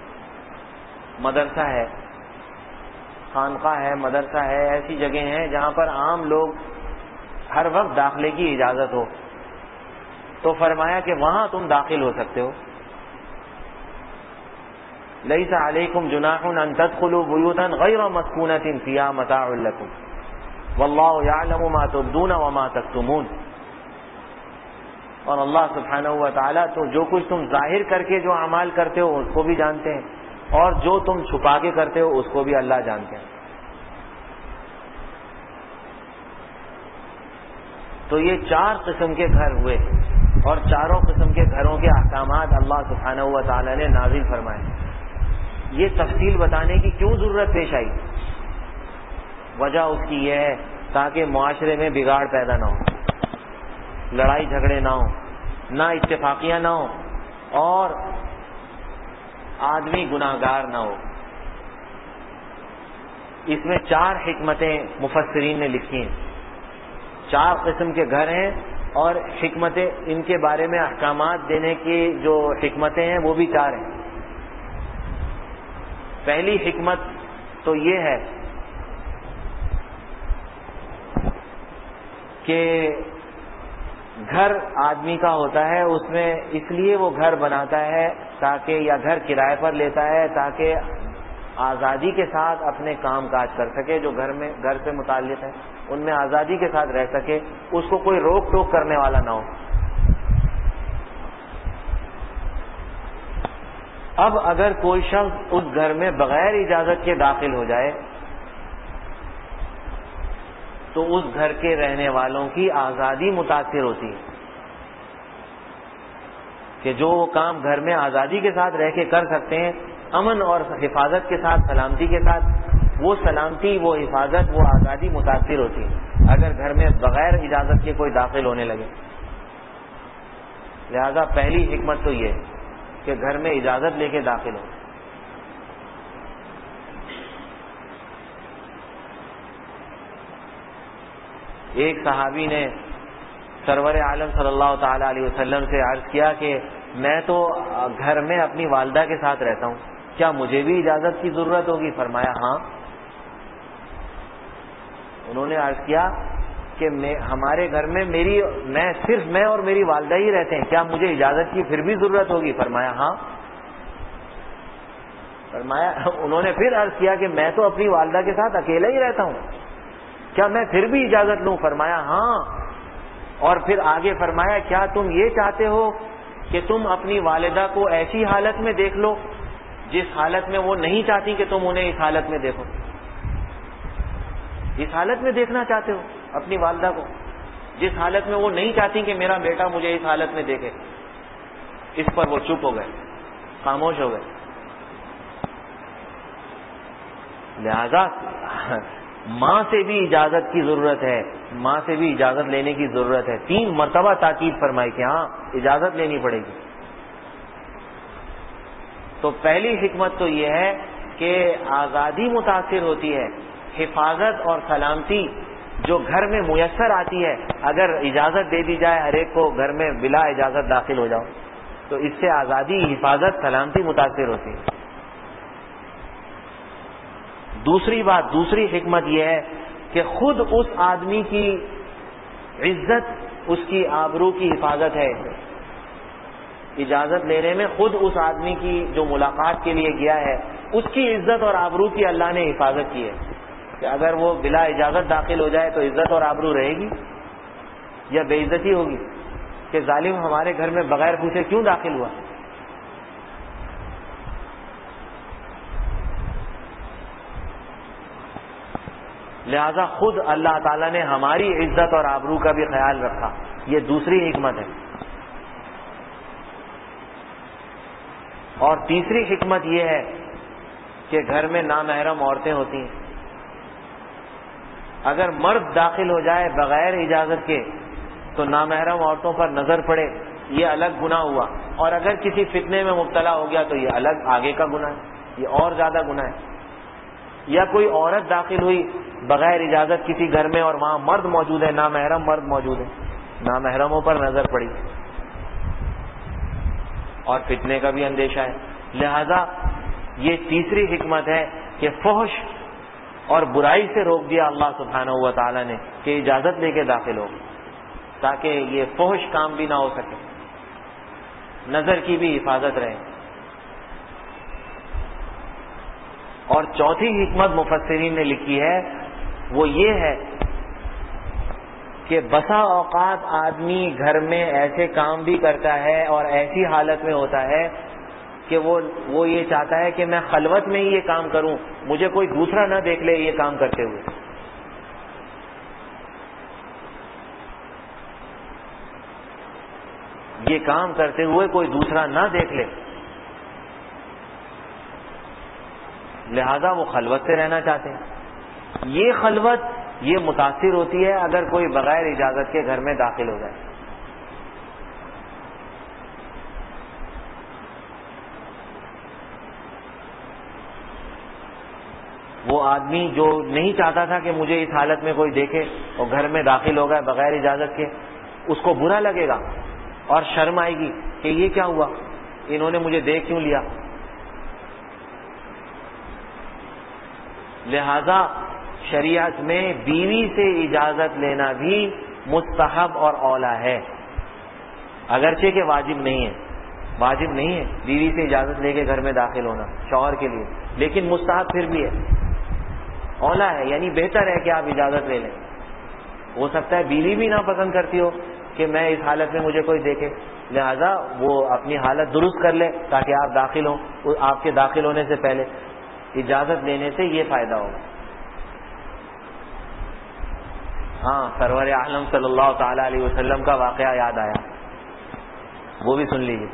مدرسہ ہے، خانقاہ ہے، مدرسہ ہے، ایسی جگہیں ہیں جہاں پر عام لوگ ہر وقت داخلے کی اجازت ہو، تو فرمایا کہ وہاں تم داخل ہو سکتے ہو۔ لیس علیکم جناح ان تدخلوا بیوتا غیر مسکونۃ فیہا متاع لکم واللہ یعلم ما تبدون وما تکتمون، اور اللہ سبحانہ و تعالیٰ تو جو کچھ تم ظاہر کر کے جو اعمال کرتے ہو اس کو بھی جانتے ہیں، اور جو تم چھپا کے کرتے ہو اس کو بھی اللہ جانتے ہیں۔ تو یہ چار قسم کے گھر ہوئے، اور چاروں قسم کے گھروں کے احکامات اللہ سبحانہ و تعالیٰ نے نازل فرمائے۔ یہ تفصیل بتانے کی کیوں ضرورت پیش آئی؟ وجہ اس کی یہ ہے تاکہ معاشرے میں بگاڑ پیدا نہ ہو، لڑائی جھگڑے نہ ہوں، نہ اتفاقیاں نہ ہوں، اور آدمی گناہگار نہ ہو۔ اس میں چار حکمتیں مفسرین نے لکھی ہیں، چار قسم کے گھر ہیں اور حکمتیں، ان کے بارے میں احکامات دینے کی جو حکمتیں ہیں وہ بھی چار ہیں۔ پہلی حکمت تو یہ ہے کہ گھر آدمی کا ہوتا ہے، اس میں اس لیے وہ گھر بناتا ہے تاکہ، یا گھر کرائے پر لیتا ہے تاکہ آزادی کے ساتھ اپنے کام کاج کر سکے، جو گھر میں گھر سے متعلق ہے ان میں آزادی کے ساتھ رہ سکے، اس کو کوئی روک ٹوک کرنے والا نہ ہو۔ اب اگر کوئی شخص اس گھر میں بغیر اجازت کے داخل ہو جائے تو اس گھر کے رہنے والوں کی آزادی متاثر ہوتی ہے، کہ جو وہ کام گھر میں آزادی کے ساتھ رہ کے کر سکتے ہیں، امن اور حفاظت کے ساتھ، سلامتی کے ساتھ، وہ سلامتی، وہ حفاظت، وہ آزادی متاثر ہوتی ہے اگر گھر میں بغیر اجازت کے کوئی داخل ہونے لگے۔ لہذا پہلی حکمت تو یہ ہے کہ گھر میں اجازت لے کے داخل ہو۔ ایک صحابی نے سرور عالم صلی اللہ تعالی علیہ وسلم سے عرض کیا کہ میں تو گھر میں اپنی والدہ کے ساتھ رہتا ہوں، کیا مجھے بھی اجازت کی ضرورت ہوگی؟ فرمایا ہاں۔ انہوں نے عرض کیا کہ میں ہمارے گھر میں میری میں صرف میں اور میری والدہ ہی رہتے ہیں، کیا مجھے اجازت کی پھر بھی ضرورت ہوگی؟ فرمایا ہاں۔ فرمایا انہوں نے پھر عرض کیا کہ میں تو اپنی والدہ کے ساتھ اکیلا ہی رہتا ہوں، کیا میں پھر بھی اجازت لوں؟ فرمایا ہاں. اور پھر آگے فرمایا کیا تم یہ چاہتے ہو کہ تم اپنی والدہ کو ایسی حالت میں دیکھ لو جس حالت میں وہ نہیں چاہتی کہ تم انہیں اس حالت میں دیکھو؟ اس حالت میں دیکھنا چاہتے ہو اپنی والدہ کو جس حالت میں وہ نہیں چاہتی کہ میرا بیٹا مجھے اس حالت میں دیکھے؟ اس پر وہ چپ ہو گئے، خاموش ہو گئے. لہذا ماں سے بھی اجازت کی ضرورت ہے، ماں سے بھی اجازت لینے کی ضرورت ہے. تین مرتبہ تاکید فرمائی کہ ہاں اجازت لینی پڑے گی. تو پہلی حکمت تو یہ ہے کہ آزادی متاثر ہوتی ہے، حفاظت اور سلامتی جو گھر میں میسر آتی ہے. اگر اجازت دے دی جائے ہر ایک کو گھر میں بلا اجازت داخل ہو جاؤ تو اس سے آزادی، حفاظت، سلامتی متاثر ہوتی ہے. دوسری بات، دوسری حکمت یہ ہے کہ خود اس آدمی کی عزت، اس کی آبرو کی حفاظت ہے. اجازت لینے میں خود اس آدمی کی جو ملاقات کے لیے گیا ہے اس کی عزت اور آبرو کی اللہ نے حفاظت کی ہے کہ اگر وہ بلا اجازت داخل ہو جائے تو عزت اور آبرو رہے گی یا بے عزتی ہوگی کہ ظالم ہمارے گھر میں بغیر پوچھے کیوں داخل ہوا؟ لہذا خود اللہ تعالیٰ نے ہماری عزت اور آبرو کا بھی خیال رکھا. یہ دوسری حکمت ہے. اور تیسری حکمت یہ ہے کہ گھر میں نامحرم عورتیں ہوتی ہیں. اگر مرد داخل ہو جائے بغیر اجازت کے تو نامحرم عورتوں پر نظر پڑے، یہ الگ گناہ ہوا. اور اگر کسی فتنے میں مبتلا ہو گیا تو یہ الگ آگے کا گناہ ہے، یہ اور زیادہ گناہ ہے. یا کوئی عورت داخل ہوئی بغیر اجازت کسی گھر میں اور وہاں مرد موجود ہے، نامحرم مرد موجود ہے، نامحرموں پر نظر پڑی اور فتنے کا بھی اندیشہ ہے. لہذا یہ تیسری حکمت ہے کہ فحش اور برائی سے روک دیا اللہ سبحانہ و تعالیٰ نے کہ اجازت لے کے داخل ہو تاکہ یہ فحش کام بھی نہ ہو سکے، نظر کی بھی حفاظت رہے. اور چوتھی حکمت مفسرین نے لکھی ہے وہ یہ ہے کہ بسا اوقات آدمی گھر میں ایسے کام بھی کرتا ہے اور ایسی حالت میں ہوتا ہے کہ وہ وہ یہ چاہتا ہے کہ میں خلوت میں ہی یہ کام کروں، مجھے کوئی دوسرا نہ دیکھ لے یہ کام کرتے ہوئے. یہ کام کرتے ہوئے کوئی دوسرا نہ دیکھ لے، لہذا وہ خلوت سے رہنا چاہتے ہیں. یہ خلوت یہ متاثر ہوتی ہے اگر کوئی بغیر اجازت کے گھر میں داخل ہو جائے. وہ آدمی جو نہیں چاہتا تھا کہ مجھے اس حالت میں کوئی دیکھے اور گھر میں داخل ہو گیا بغیر اجازت کے، اس کو برا لگے گا اور شرم آئے گی کہ یہ کیا ہوا، انہوں نے مجھے دیکھ کیوں لیا. لہذا شریعت میں بیوی سے اجازت لینا بھی مستحب اور اولیٰ ہے، اگرچہ کہ واجب نہیں ہے. واجب نہیں ہے بیوی سے اجازت لے کے گھر میں داخل ہونا شوہر کے لیے، لیکن مستحب پھر بھی ہے، اولیٰ ہے، یعنی بہتر ہے کہ آپ اجازت لے لیں. ہو سکتا ہے بیوی بھی ناپسند کرتی ہو کہ میں اس حالت میں مجھے کوئی دیکھے، لہذا وہ اپنی حالت درست کر لے تاکہ آپ داخل ہوں. آپ کے داخل ہونے سے پہلے اجازت لینے سے یہ فائدہ ہوگا. ہاں، سرور عالم صلی اللہ تعالی علیہ وسلم کا واقعہ یاد آیا، وہ بھی سن لیجیے.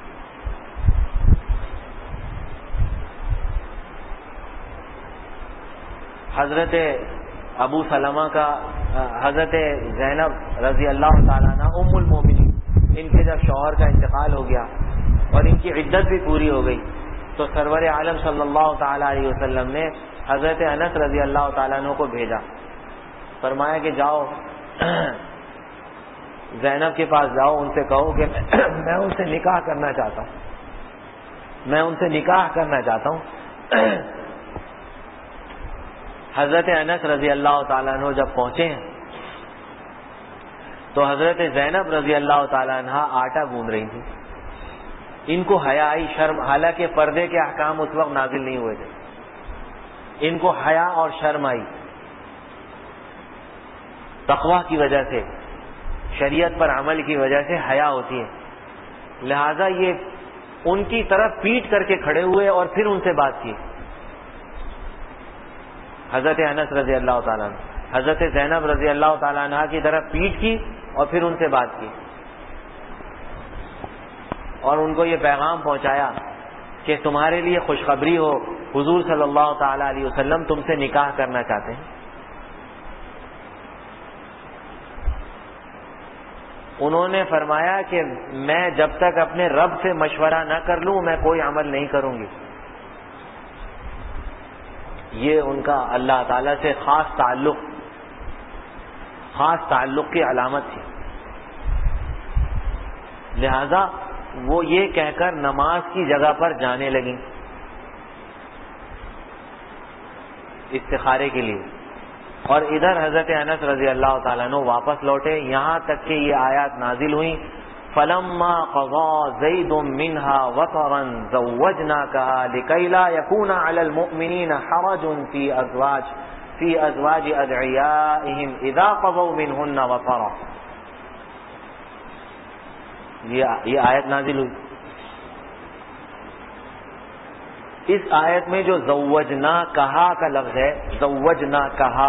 حضرت ابو سلمہ کا، حضرت زینب رضی اللہ تعالیٰ عنہ ام المومنین، ان کے جب شوہر کا انتقال ہو گیا اور ان کی عدت بھی پوری ہو گئی تو سرور عالم صلی اللہ تعالی علیہ وسلم نے حضرت انس رضی اللہ تعالیٰ عنہ کو بھیجا. فرمایا کہ جاؤ زینب کے پاس جاؤ، ان سے کہو کہ میں ان سے نکاح کرنا چاہتا ہوں، میں ان سے نکاح کرنا چاہتا ہوں. حضرت انس رضی اللہ تعالیٰ عنہ جب پہنچے ہیں تو حضرت زینب رضی اللہ تعالیٰ عنہ آٹا گوندھ رہی تھی. ان کو حیا آئی، شرم، حالانکہ پردے کے احکام اس وقت نازل نہیں ہوئے تھے، ان کو حیا اور شرم آئی تقویٰ کی وجہ سے، شریعت پر عمل کی وجہ سے حیا ہوتی ہے، لہذا یہ ان کی طرف پیٹ کر کے کھڑے ہوئے اور پھر ان سے بات کی. حضرت انس رضی اللہ تعالیٰ عنہ حضرت زینب رضی اللہ تعالیٰ عنہ کی طرف پیٹ کی اور پھر ان سے بات کی، اور ان کو یہ پیغام پہنچایا کہ تمہارے لیے خوشخبری ہو، حضور صلی اللہ تعالیٰ علیہ وسلم تم سے نکاح کرنا چاہتے ہیں. انہوں نے فرمایا کہ میں جب تک اپنے رب سے مشورہ نہ کر لوں میں کوئی عمل نہیں کروں گی. یہ ان کا اللہ تعالیٰ سے خاص تعلق خاص تعلق کی علامت تھی. لہذا وہ یہ کہہ کر نماز کی جگہ پر جانے لگیں استخارے کے لیے، اور ادھر حضرت انس رضی اللہ تعالیٰ عنہ واپس لوٹے، یہاں تک کہ یہ آیات نازل ہوئیں فَلَمَّا قَضَى زَيْدٌ مِّنْهَا وَطَرًا زَوَّجْنَاكَهَا لِكَيْ لَا يَكُونَ عَلَى الْمُؤْمِنِينَ حَرَجٌ فِي أَزْوَاجِ فِي أَزْوَاجِ أَدْعِيَائِهِمْ إِذَا قَضَوْا مِنْهُنَّ وَطَرًا. یہ آیت نازل ہوئی. اس آیت میں جو زوجنا کہا کا لفظ ہے، زوجنا کہا،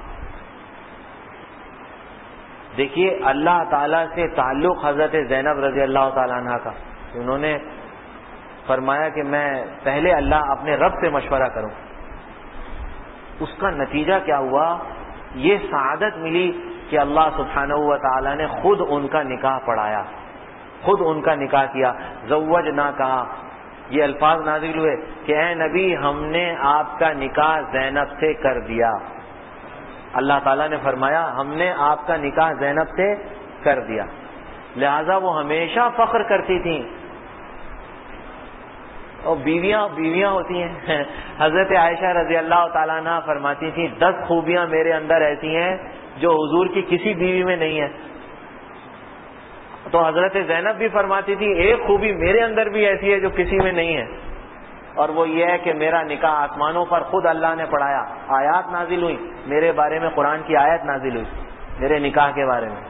دیکھیے اللہ تعالیٰ سے تعلق حضرت زینب رضی اللہ تعالیٰ عنہ کا، انہوں نے فرمایا کہ میں پہلے اللہ اپنے رب سے مشورہ کروں. اس کا نتیجہ کیا ہوا؟ یہ سعادت ملی کہ اللہ سبحانہ و تعالیٰ نے خود ان کا نکاح پڑھایا، خود ان کا نکاح کیا. زوجنا کہا، یہ الفاظ نازل ہوئے کہ اے نبی ہم نے آپ کا نکاح زینب سے کر دیا. اللہ تعالیٰ نے فرمایا ہم نے آپ کا نکاح زینب سے کر دیا. لہذا وہ ہمیشہ فخر کرتی تھیں، اور بیویاں بیویاں ہوتی ہیں. حضرت عائشہ رضی اللہ تعالیٰ عنہ فرماتی تھیں دس خوبیاں میرے اندر ایسی ہیں جو حضور کی کسی بیوی میں نہیں ہے. تو حضرت زینب بھی فرماتی تھی ایک خوبی میرے اندر بھی ایسی ہے جو کسی میں نہیں ہے، اور وہ یہ ہے کہ میرا نکاح آسمانوں پر خود اللہ نے پڑھایا. آیات نازل ہوئی میرے بارے میں، قرآن کی آیت نازل ہوئی میرے نکاح کے بارے میں.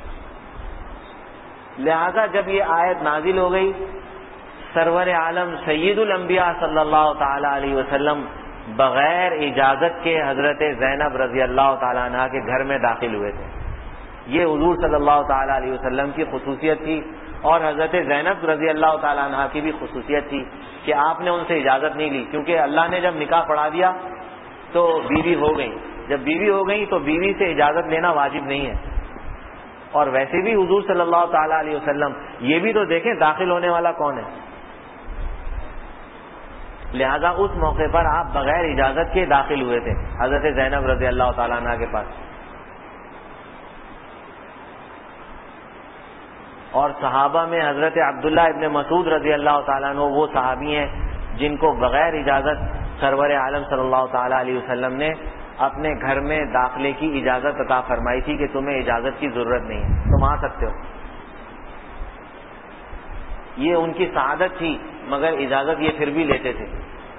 لہذا جب یہ آیت نازل ہو گئی، سرور عالم سید الانبیاء صلی اللہ تعالی علیہ وسلم بغیر اجازت کے حضرت زینب رضی اللہ تعالیٰ عنہ کے گھر میں داخل ہوئے تھے. یہ حضور صلی اللہ تعالی علیہ وسلم کی خصوصیت تھی، اور حضرت زینب رضی اللہ تعالیٰ عنہ کی بھی خصوصیت تھی کہ آپ نے ان سے اجازت نہیں لی، کیونکہ اللہ نے جب نکاح پڑھا دیا تو بیوی ہو گئی. جب بیوی ہو گئی تو بیوی سے اجازت لینا واجب نہیں ہے. اور ویسے بھی حضور صلی اللہ تعالی علیہ وسلم یہ بھی تو دیکھیں داخل ہونے والا کون ہے. لہذا اس موقع پر آپ بغیر اجازت کے داخل ہوئے تھے حضرت زینب رضی اللہ تعالیٰ عنہ کے پاس. اور صحابہ میں حضرت عبداللہ ابن مسعود رضی اللہ تعالیٰ عنہ وہ صحابی ہیں جن کو بغیر اجازت سرور عالم صلی اللہ تعالیٰ علیہ وسلم نے اپنے گھر میں داخلے کی اجازت عطا فرمائی تھی کہ تمہیں اجازت کی ضرورت نہیں ہے، تم آ سکتے ہو. یہ ان کی سعادت تھی، مگر اجازت یہ پھر بھی لیتے تھے.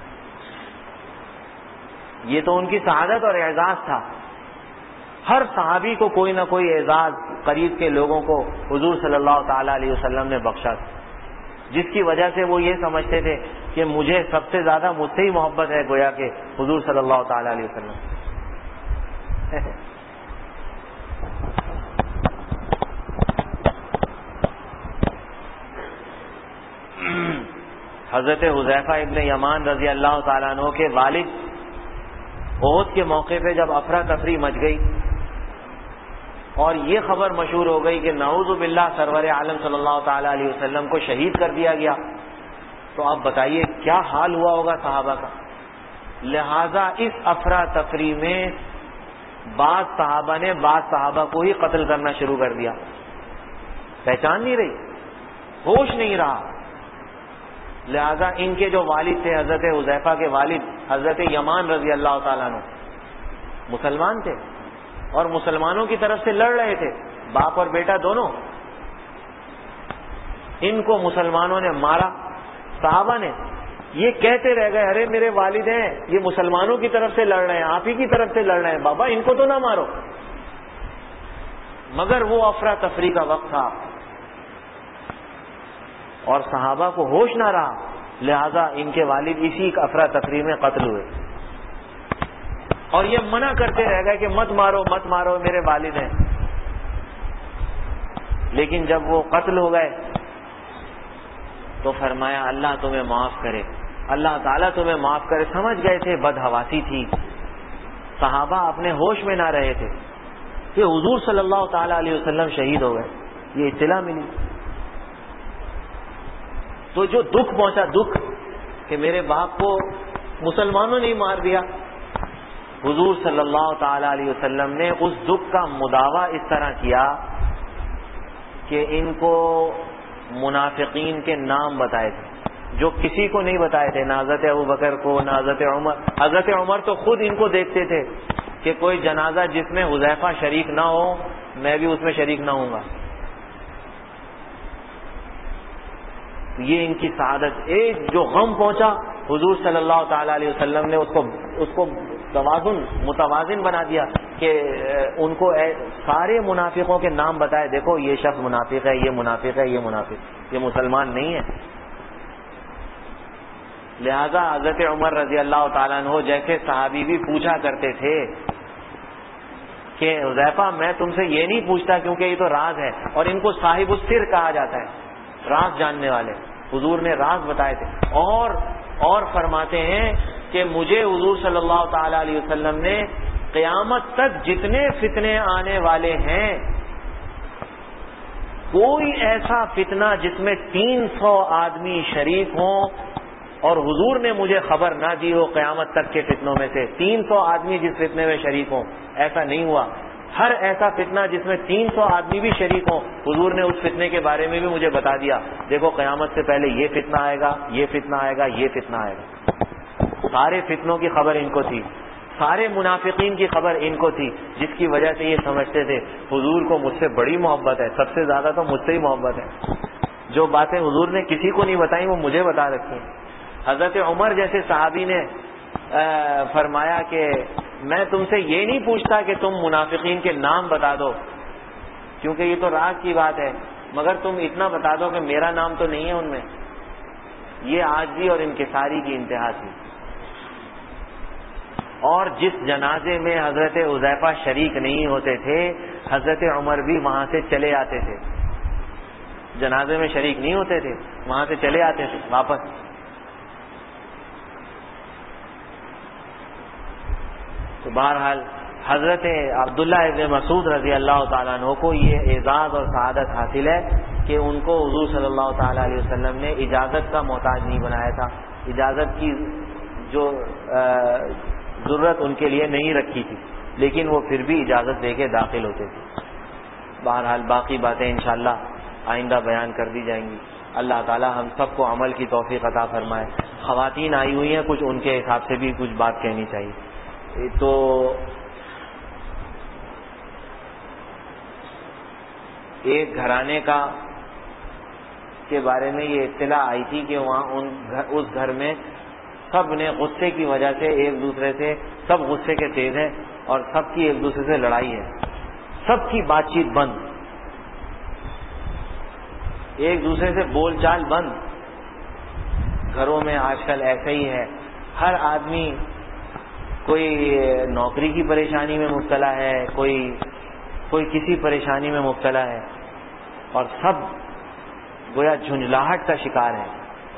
یہ تو ان کی سعادت اور اعزاز تھا. ہر صحابی کو کوئی نہ کوئی اعزاز قریب کے لوگوں کو حضور صلی اللہ تعالی علیہ وسلم نے بخشا، جس کی وجہ سے وہ یہ سمجھتے تھے کہ مجھے سب سے زیادہ مجھ سے ہی محبت ہے گویا کہ حضور صلی اللہ تعالی علیہ وسلم. حضرت حذیفہ ابن یمان رضی اللہ تعالیٰ عنہ کے والد احد کے موقع پہ جب افراتفری مچ گئی اور یہ خبر مشہور ہو گئی کہ نعوذ باللہ سرور عالم صلی اللہ تعالی علیہ وسلم کو شہید کر دیا گیا، تو آپ بتائیے کیا حال ہوا ہوگا صحابہ کا. لہذا اس افراتفری میں بعض صحابہ نے بعض صحابہ کو ہی قتل کرنا شروع کر دیا. پہچان نہیں رہی، ہوش نہیں رہا. لہذا ان کے جو والد تھے حضرت حذیفہ کے والد حضرت یمان رضی اللہ تعالیٰ عنہ مسلمان تھے اور مسلمانوں کی طرف سے لڑ رہے تھے، باپ اور بیٹا دونوں. ان کو مسلمانوں نے مارا. صحابہ نے یہ کہتے رہ گئے ارے میرے والد ہیں, یہ مسلمانوں کی طرف سے لڑ رہے ہیں, آپ ہی کی طرف سے لڑ رہے ہیں, بابا ان کو تو نہ مارو. مگر وہ افراتفری کا وقت تھا اور صحابہ کو ہوش نہ رہا, لہذا ان کے والد اسی افراتفری میں قتل ہوئے. اور یہ منع کرتے رہ گئے کہ مت مارو مت مارو میرے والد ہیں. لیکن جب وہ قتل ہو گئے تو فرمایا اللہ تمہیں معاف کرے, اللہ تعالیٰ تمہیں معاف کرے. سمجھ گئے تھے بدحواسی تھی, صحابہ اپنے ہوش میں نہ رہے تھے کہ حضور صلی اللہ تعالی علیہ وسلم شہید ہو گئے. یہ اطلاع ملی تو جو دکھ پہنچا, دکھ کہ میرے باپ کو مسلمانوں نے مار دیا, حضور صلی اللہ تعالی علیہ وسلم نے اس دکھ کا مداوع اس طرح کیا کہ ان کو منافقین کے نام بتائے تھے جو کسی کو نہیں بتائے تھے, نہ حضرت ابو بکر کو نہ حضرت عمر. حضرت عمر تو خود ان کو دیکھتے تھے کہ کوئی جنازہ جس میں حذیفہ شریک نہ ہو میں بھی اس میں شریک نہ ہوں گا. یہ ان کی سعادت. ایک جو غم پہنچا حضور صلی اللہ تعالی علیہ وسلم نے اس کو اس کو توازن متوازن بنا دیا کہ ان کو سارے منافقوں کے نام بتائے, دیکھو یہ شخص منافق ہے, یہ منافق ہے, یہ منافق, یہ مسلمان نہیں ہے. لہذا حضرت عمر رضی اللہ تعالیٰ عنہ جیسے صحابی بھی پوچھا کرتے تھے کہ حذیفہ میں تم سے یہ نہیں پوچھتا کیونکہ یہ تو راز ہے, اور ان کو صاحب السر کہا جاتا ہے, راز جاننے والے. حضور نے راز بتائے تھے. اور اور فرماتے ہیں کہ مجھے حضور صلی اللہ تعالی علیہ وسلم نے قیامت تک جتنے فتنے آنے والے ہیں کوئی ایسا فتنہ جس میں تین سو آدمی شریک ہوں اور حضور نے مجھے خبر نہ دی ہو قیامت تک کے فتنوں میں سے تین سو آدمی جس فتنے میں شریک ہوں, ایسا نہیں ہوا. ہر ایسا فتنہ جس میں تین سو آدمی بھی شریک ہوں حضور نے اس فتنے کے بارے میں بھی مجھے بتا دیا, دیکھو قیامت سے پہلے یہ فتنہ آئے گا, یہ فتنہ آئے گا, یہ فتنہ آئے گا. سارے فتنوں کی خبر ان کو تھی, سارے منافقین کی خبر ان کو تھی, جس کی وجہ سے یہ سمجھتے تھے حضور کو مجھ سے بڑی محبت ہے, سب سے زیادہ تو مجھ سے ہی محبت ہے. جو باتیں حضور نے کسی کو نہیں بتائیں وہ مجھے بتا رکھی ہیں. حضرت عمر جیسے صحابی نے فرمایا کہ میں تم سے یہ نہیں پوچھتا کہ تم منافقین کے نام بتا دو کیونکہ یہ تو راز کی بات ہے, مگر تم اتنا بتا دو کہ میرا نام تو نہیں ہے ان میں. یہ عاجزی اور انکساری کی انتہا تھی. اور جس جنازے میں حضرت حذیفہ شریک نہیں ہوتے تھے حضرت عمر بھی وہاں سے چلے آتے تھے. جنازے میں شریک نہیں ہوتے تھے وہاں سے چلے آتے تھے واپس. تو بہرحال حضرت عبداللہ ابن مسعود رضی اللہ تعالیٰ عنہ کو یہ اعزاز اور سعادت حاصل ہے کہ ان کو حضور صلی اللہ تعالیٰ علیہ وسلم نے اجازت کا محتاج نہیں بنایا تھا, اجازت کی جو ضرورت ان کے لیے نہیں رکھی تھی, لیکن وہ پھر بھی اجازت دے کے داخل ہوتے تھے. بہرحال باقی باتیں انشاءاللہ آئندہ بیان کر دی جائیں گی. اللہ تعالی ہم سب کو عمل کی توفیق عطا فرمائے. خواتین آئی ہوئی ہیں, کچھ ان کے حساب سے بھی کچھ بات کہنی چاہیے. تو ایک گھرانے کا کے بارے میں یہ اطلاع آئی تھی کہ وہاں ان اس گھر میں سب نے غصے کی وجہ سے ایک دوسرے سے, سب غصے کے تیز ہیں اور سب کی ایک دوسرے سے لڑائی ہے, سب کی بات چیت بند, ایک دوسرے سے بول چال بند. گھروں میں آج کل ایسا ہی ہے, ہر آدمی کوئی نوکری کی پریشانی میں مبتلا ہے, کوئی کوئی کسی پریشانی میں مبتلا ہے, اور سب گویا جھنجھلاہٹ کا شکار ہے.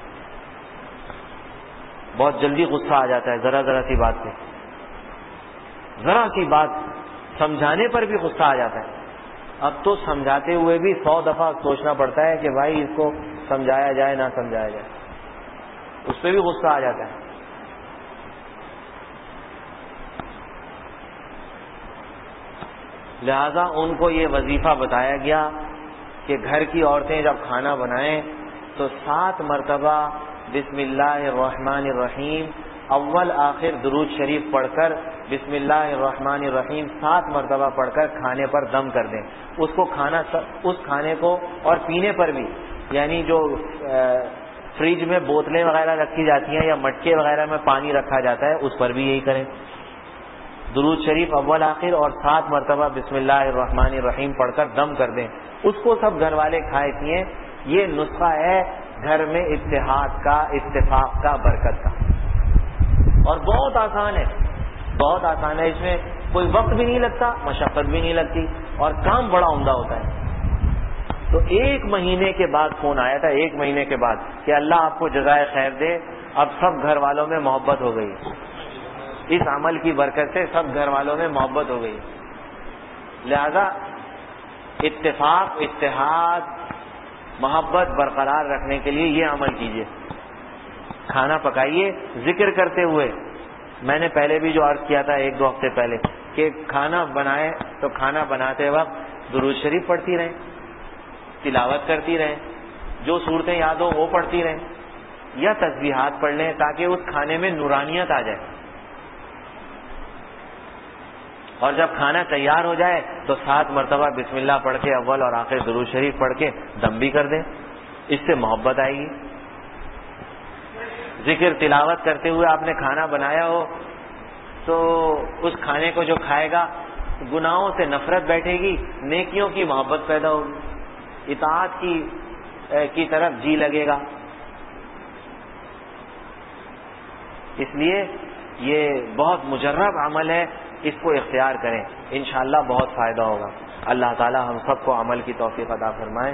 بہت جلدی غصہ آ جاتا ہے ذرا ذرا سی بات پہ, ذرا سی بات سمجھانے پر بھی غصہ آ جاتا ہے. اب تو سمجھاتے ہوئے بھی سو دفعہ سوچنا پڑتا ہے کہ بھائی اس کو سمجھایا جائے نہ سمجھایا جائے, اس پہ بھی غصہ آ جاتا ہے. لہذا ان کو یہ وظیفہ بتایا گیا کہ گھر کی عورتیں جب کھانا بنائیں تو سات مرتبہ بسم اللہ الرحمن الرحیم اول آخر درود شریف پڑھ کر بسم اللہ الرحمن الرحیم سات مرتبہ پڑھ کر کھانے پر دم کر دیں. اس کو کھانا اس کھانے کو اور پینے پر بھی یعنی جو فریج میں بوتلیں وغیرہ رکھی جاتی ہیں یا مٹکے وغیرہ میں پانی رکھا جاتا ہے اس پر بھی یہی کریں. درود شریف اول آخر اور سات مرتبہ بسم اللہ الرحمن الرحیم پڑھ کر دم کر دیں. اس کو سب گھر والے کھائے پیئیں. یہ نسخہ ہے گھر میں اتحاد کا, اتفاق کا, برکت کا, اور بہت آسان ہے, بہت آسان ہے. اس میں کوئی وقت بھی نہیں لگتا, مشقت بھی نہیں لگتی, اور کام بڑا عمدہ ہوتا ہے. تو ایک مہینے کے بعد فون آیا تھا, ایک مہینے کے بعد, کہ اللہ آپ کو جزائے خیر دے, اب سب گھر والوں میں محبت ہو گئی. اس عمل کی برکت سے سب گھر والوں میں محبت ہو گئی. لہذا اتفاق, اتحاد, محبت برقرار رکھنے کے لیے یہ عمل کیجیے. کھانا پکائیے ذکر کرتے ہوئے. میں نے پہلے بھی جو عرض کیا تھا ایک دو ہفتے پہلے کہ کھانا بنائیں تو کھانا بناتے وقت درود شریف پڑھتی رہیں, تلاوت کرتی رہیں, جو صورتیں یاد ہو وہ پڑھتی رہیں, یا تسبیحات پڑھ لیں تاکہ اس کھانے میں نورانیت آ جائے. اور جب کھانا تیار ہو جائے تو سات مرتبہ بسم اللہ پڑھ کے اول اور آخر درود شریف پڑھ کے دم بھی کر دیں. اس سے محبت آئے گی. ذکر تلاوت کرتے ہوئے آپ نے کھانا بنایا ہو تو اس کھانے کو جو کھائے گا گناہوں سے نفرت بیٹھے گی, نیکیوں کی محبت پیدا ہوگی, اطاعت کی کی طرف جی لگے گا. اس لیے یہ بہت مجرب عمل ہے, اس کو اختیار کریں, انشاءاللہ بہت فائدہ ہوگا. اللہ تعالی ہم سب کو عمل کی توفیق عطا فرمائے.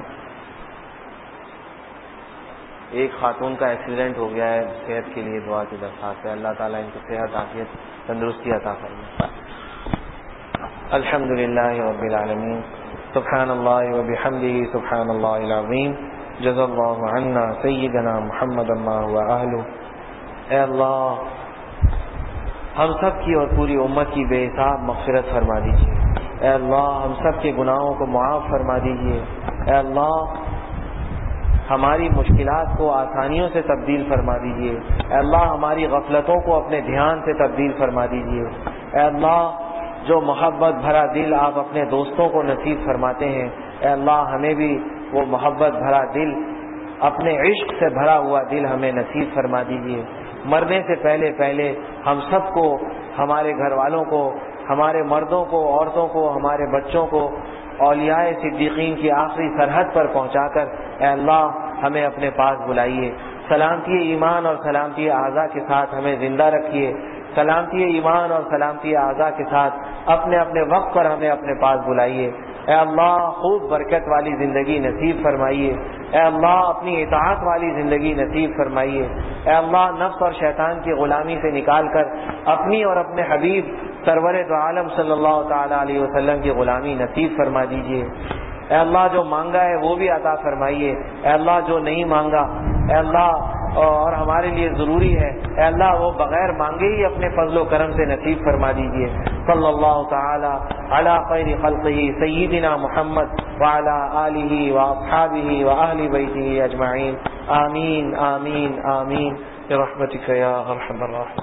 ایک خاتون کا ایکسیڈنٹ ہو گیا ہے, صحت کے لیے دعا کی درخواست ہے. اللہ تعالیٰ ان کو صحت, عافیت, تندرستی عطا فرمائے. الحمدللہ رب العالمین. سبحان اللہ وبحمدہ سبحان اللہ العظیم. جزا اللہ عنا سیدنا محمد اللہ وآلہ. اے اللہ ہم سب کی اور پوری امت کی بے حساب مغفرت فرما دیجیے. اے اللہ ہم سب کے گناہوں کو معاف فرما دیجیے. اے اللہ ہماری مشکلات کو آسانیوں سے تبدیل فرما دیجیے. اے اللہ ہماری غفلتوں کو اپنے دھیان سے تبدیل فرما دیجیے. اے اللہ جو محبت بھرا دل آپ اپنے دوستوں کو نصیب فرماتے ہیں, اے اللہ ہمیں بھی وہ محبت بھرا دل, اپنے عشق سے بھرا ہوا دل ہمیں نصیب فرما دیجیے. مرنے سے پہلے پہلے ہم سب کو, ہمارے گھر والوں کو, ہمارے مردوں کو, عورتوں کو, ہمارے بچوں کو اولیاء صدیقین کی آخری سرحد پر پہنچا کر اے اللہ ہمیں اپنے پاس بلائیے. سلامتی ایمان اور سلامتی اعضاء کے ساتھ ہمیں زندہ رکھیے. سلامتی ایمان اور سلامتی اعضاء کے ساتھ اپنے اپنے وقت پر ہمیں اپنے پاس بلائیے. اے اللہ خوب برکت والی زندگی نصیب فرمائیے. اے اللہ اپنی اطاعت والی زندگی نصیب فرمائیے. اے اللہ نفس اور شیطان کی غلامی سے نکال کر اپنی اور اپنے حبیب سرور دو عالم صلی اللہ تعالی علیہ وسلم کی غلامی نصیب فرما دیجیے. اے اللہ جو مانگا ہے وہ بھی عطا فرمائیے. اے اللہ جو نہیں مانگا اے اللہ اور ہمارے لیے ضروری ہے اے اللہ وہ بغیر مانگے ہی اپنے فضل و کرم سے نصیب فرما دیجیے. صلی اللہ تعالی علی خیر خلقہ سیدنا محمد وعلی آلہ واصحابہ واہل بیتہ اجمعین. آمین آمین آمین برحمتک یا ارحم الراحمین.